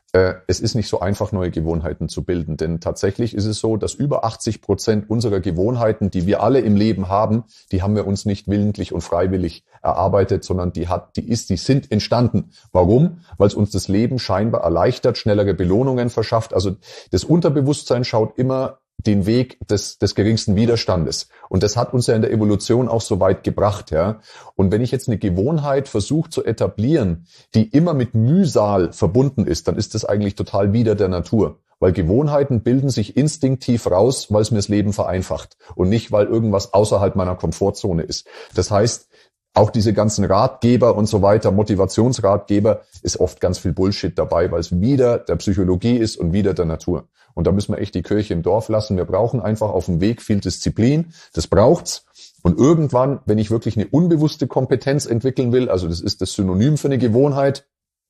äh, es ist nicht so einfach, neue Gewohnheiten zu bilden. Denn tatsächlich ist es so, dass über achtzig Prozent unserer Gewohnheiten, die wir alle im Leben haben, die haben wir uns nicht willentlich und freiwillig erarbeitet, sondern die hat, die ist, die sind entstanden. Warum? Weil es uns das Leben scheinbar erleichtert, schnellere Belohnungen verschafft. Also das Unterbewusstsein schaut immer den Weg des, des geringsten Widerstandes. Und das hat uns ja in der Evolution auch so weit gebracht, ja. Und wenn ich jetzt eine Gewohnheit versuche zu etablieren, die immer mit Mühsal verbunden ist, dann ist das eigentlich total wider der Natur. Weil Gewohnheiten bilden sich instinktiv raus, weil es mir das Leben vereinfacht und nicht, weil irgendwas außerhalb meiner Komfortzone ist. Das heißt, auch diese ganzen Ratgeber und so weiter, Motivationsratgeber, ist oft ganz viel Bullshit dabei, weil es wieder der Psychologie ist und wieder der Natur. Und da müssen wir echt die Kirche im Dorf lassen. Wir brauchen einfach auf dem Weg viel Disziplin. Das braucht's. Und irgendwann, wenn ich wirklich eine unbewusste Kompetenz entwickeln will, also das ist das Synonym für eine Gewohnheit,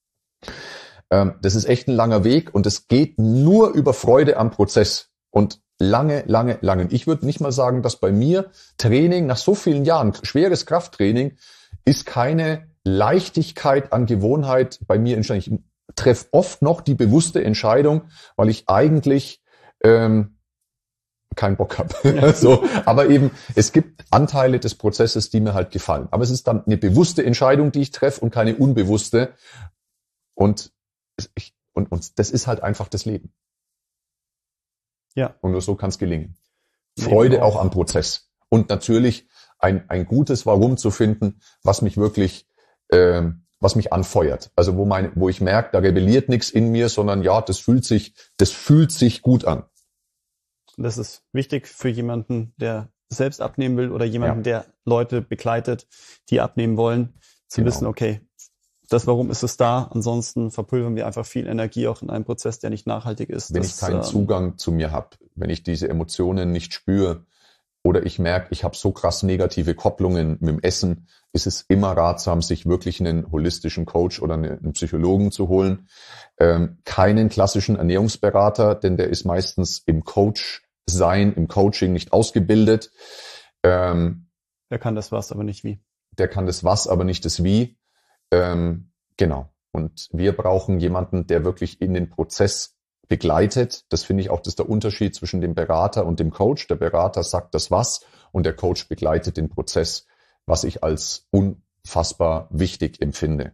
ähm, das ist echt ein langer Weg und es geht nur über Freude am Prozess. Und lange, lange, lange. Ich würde nicht mal sagen, dass bei mir Training nach so vielen Jahren, schweres Krafttraining, ist keine Leichtigkeit an Gewohnheit bei mir entstanden. Ich treffe oft noch die bewusste Entscheidung, weil ich eigentlich ähm, keinen Bock habe. Ja. So, aber eben, es gibt Anteile des Prozesses, die mir halt gefallen. Aber es ist dann eine bewusste Entscheidung, die ich treffe und keine unbewusste. Und, ich, und, und das ist halt einfach das Leben. Ja. Und nur so kann es gelingen. Freude auch am Prozess. Und natürlich ein, ein gutes Warum zu finden, was mich wirklich, ähm, was mich anfeuert. Also wo meine, wo ich merke, da rebelliert nichts in mir, sondern ja, das fühlt sich, das fühlt sich gut an. Das ist wichtig für jemanden, der selbst abnehmen will oder jemanden, ja. der Leute begleitet, die abnehmen wollen, zu genau. wissen, okay, das Warum ist es da, ansonsten verpulvern wir einfach viel Energie auch in einem Prozess, der nicht nachhaltig ist. Wenn das, ich keinen ähm, Zugang zu mir habe, wenn ich diese Emotionen nicht spüre oder ich merke, ich habe so krass negative Kopplungen mit dem Essen, ist es immer ratsam, sich wirklich einen holistischen Coach oder einen Psychologen zu holen. Ähm, keinen klassischen Ernährungsberater, denn der ist meistens im Coach-Sein, im Coaching nicht ausgebildet. Ähm, der kann das was, aber nicht wie. Der kann das was, aber nicht das wie. Ähm, genau. Und wir brauchen jemanden, der wirklich in den Prozess begleitet. Das finde ich auch, das ist der Unterschied zwischen dem Berater und dem Coach. Der Berater sagt das was und der Coach begleitet den Prozess, was ich als unfassbar wichtig empfinde.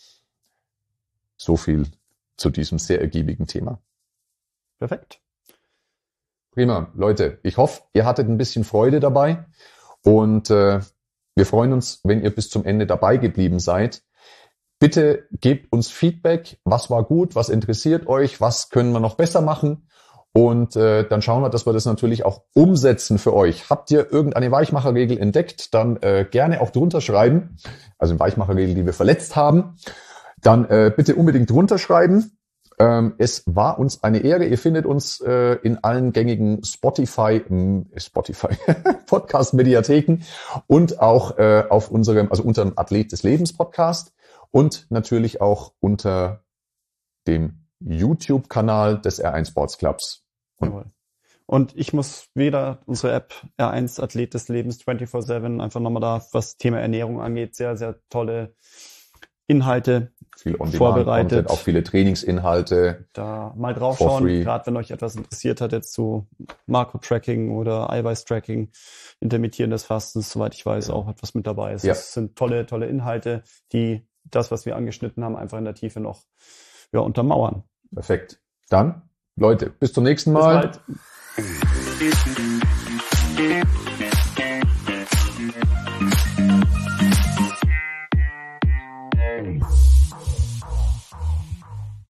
So viel zu diesem sehr ergiebigen Thema. Perfekt. Prima. Leute, ich hoffe, ihr hattet ein bisschen Freude dabei und äh, wir freuen uns, wenn ihr bis zum Ende dabei geblieben seid. Bitte gebt uns Feedback, was war gut, was interessiert euch, was können wir noch besser machen und äh, dann schauen wir, dass wir das natürlich auch umsetzen für euch. Habt ihr irgendeine Weichmacherregel entdeckt, dann äh, gerne auch drunter schreiben, also eine Weichmacherregel, die wir verletzt haben, dann äh, bitte unbedingt drunter schreiben. Ähm, es war uns eine Ehre, ihr findet uns äh, in allen gängigen Spotify, äh, Spotify Podcast-Mediatheken und auch äh, auf unserem, also unter dem Athlet des Lebens Podcast. Und natürlich auch unter dem YouTube-Kanal des R eins Sports Clubs. Und, und ich muss wieder unsere App R eins Athlet des Lebens vierundzwanzig sieben einfach nochmal da, was Thema Ernährung angeht, sehr, sehr tolle Inhalte viel vorbereitet. Auch viele Trainingsinhalte. Da mal draufschauen, gerade wenn euch etwas interessiert hat, jetzt so Makro-Tracking oder Eiweiß-Tracking, intermittierendes Fasten, soweit ich weiß, auch etwas mit dabei ist. Ja. Das sind tolle, tolle Inhalte, die das, was wir angeschnitten haben, einfach in der Tiefe noch ja, untermauern. Perfekt. Dann, Leute, bis zum nächsten Mal. Bis bald.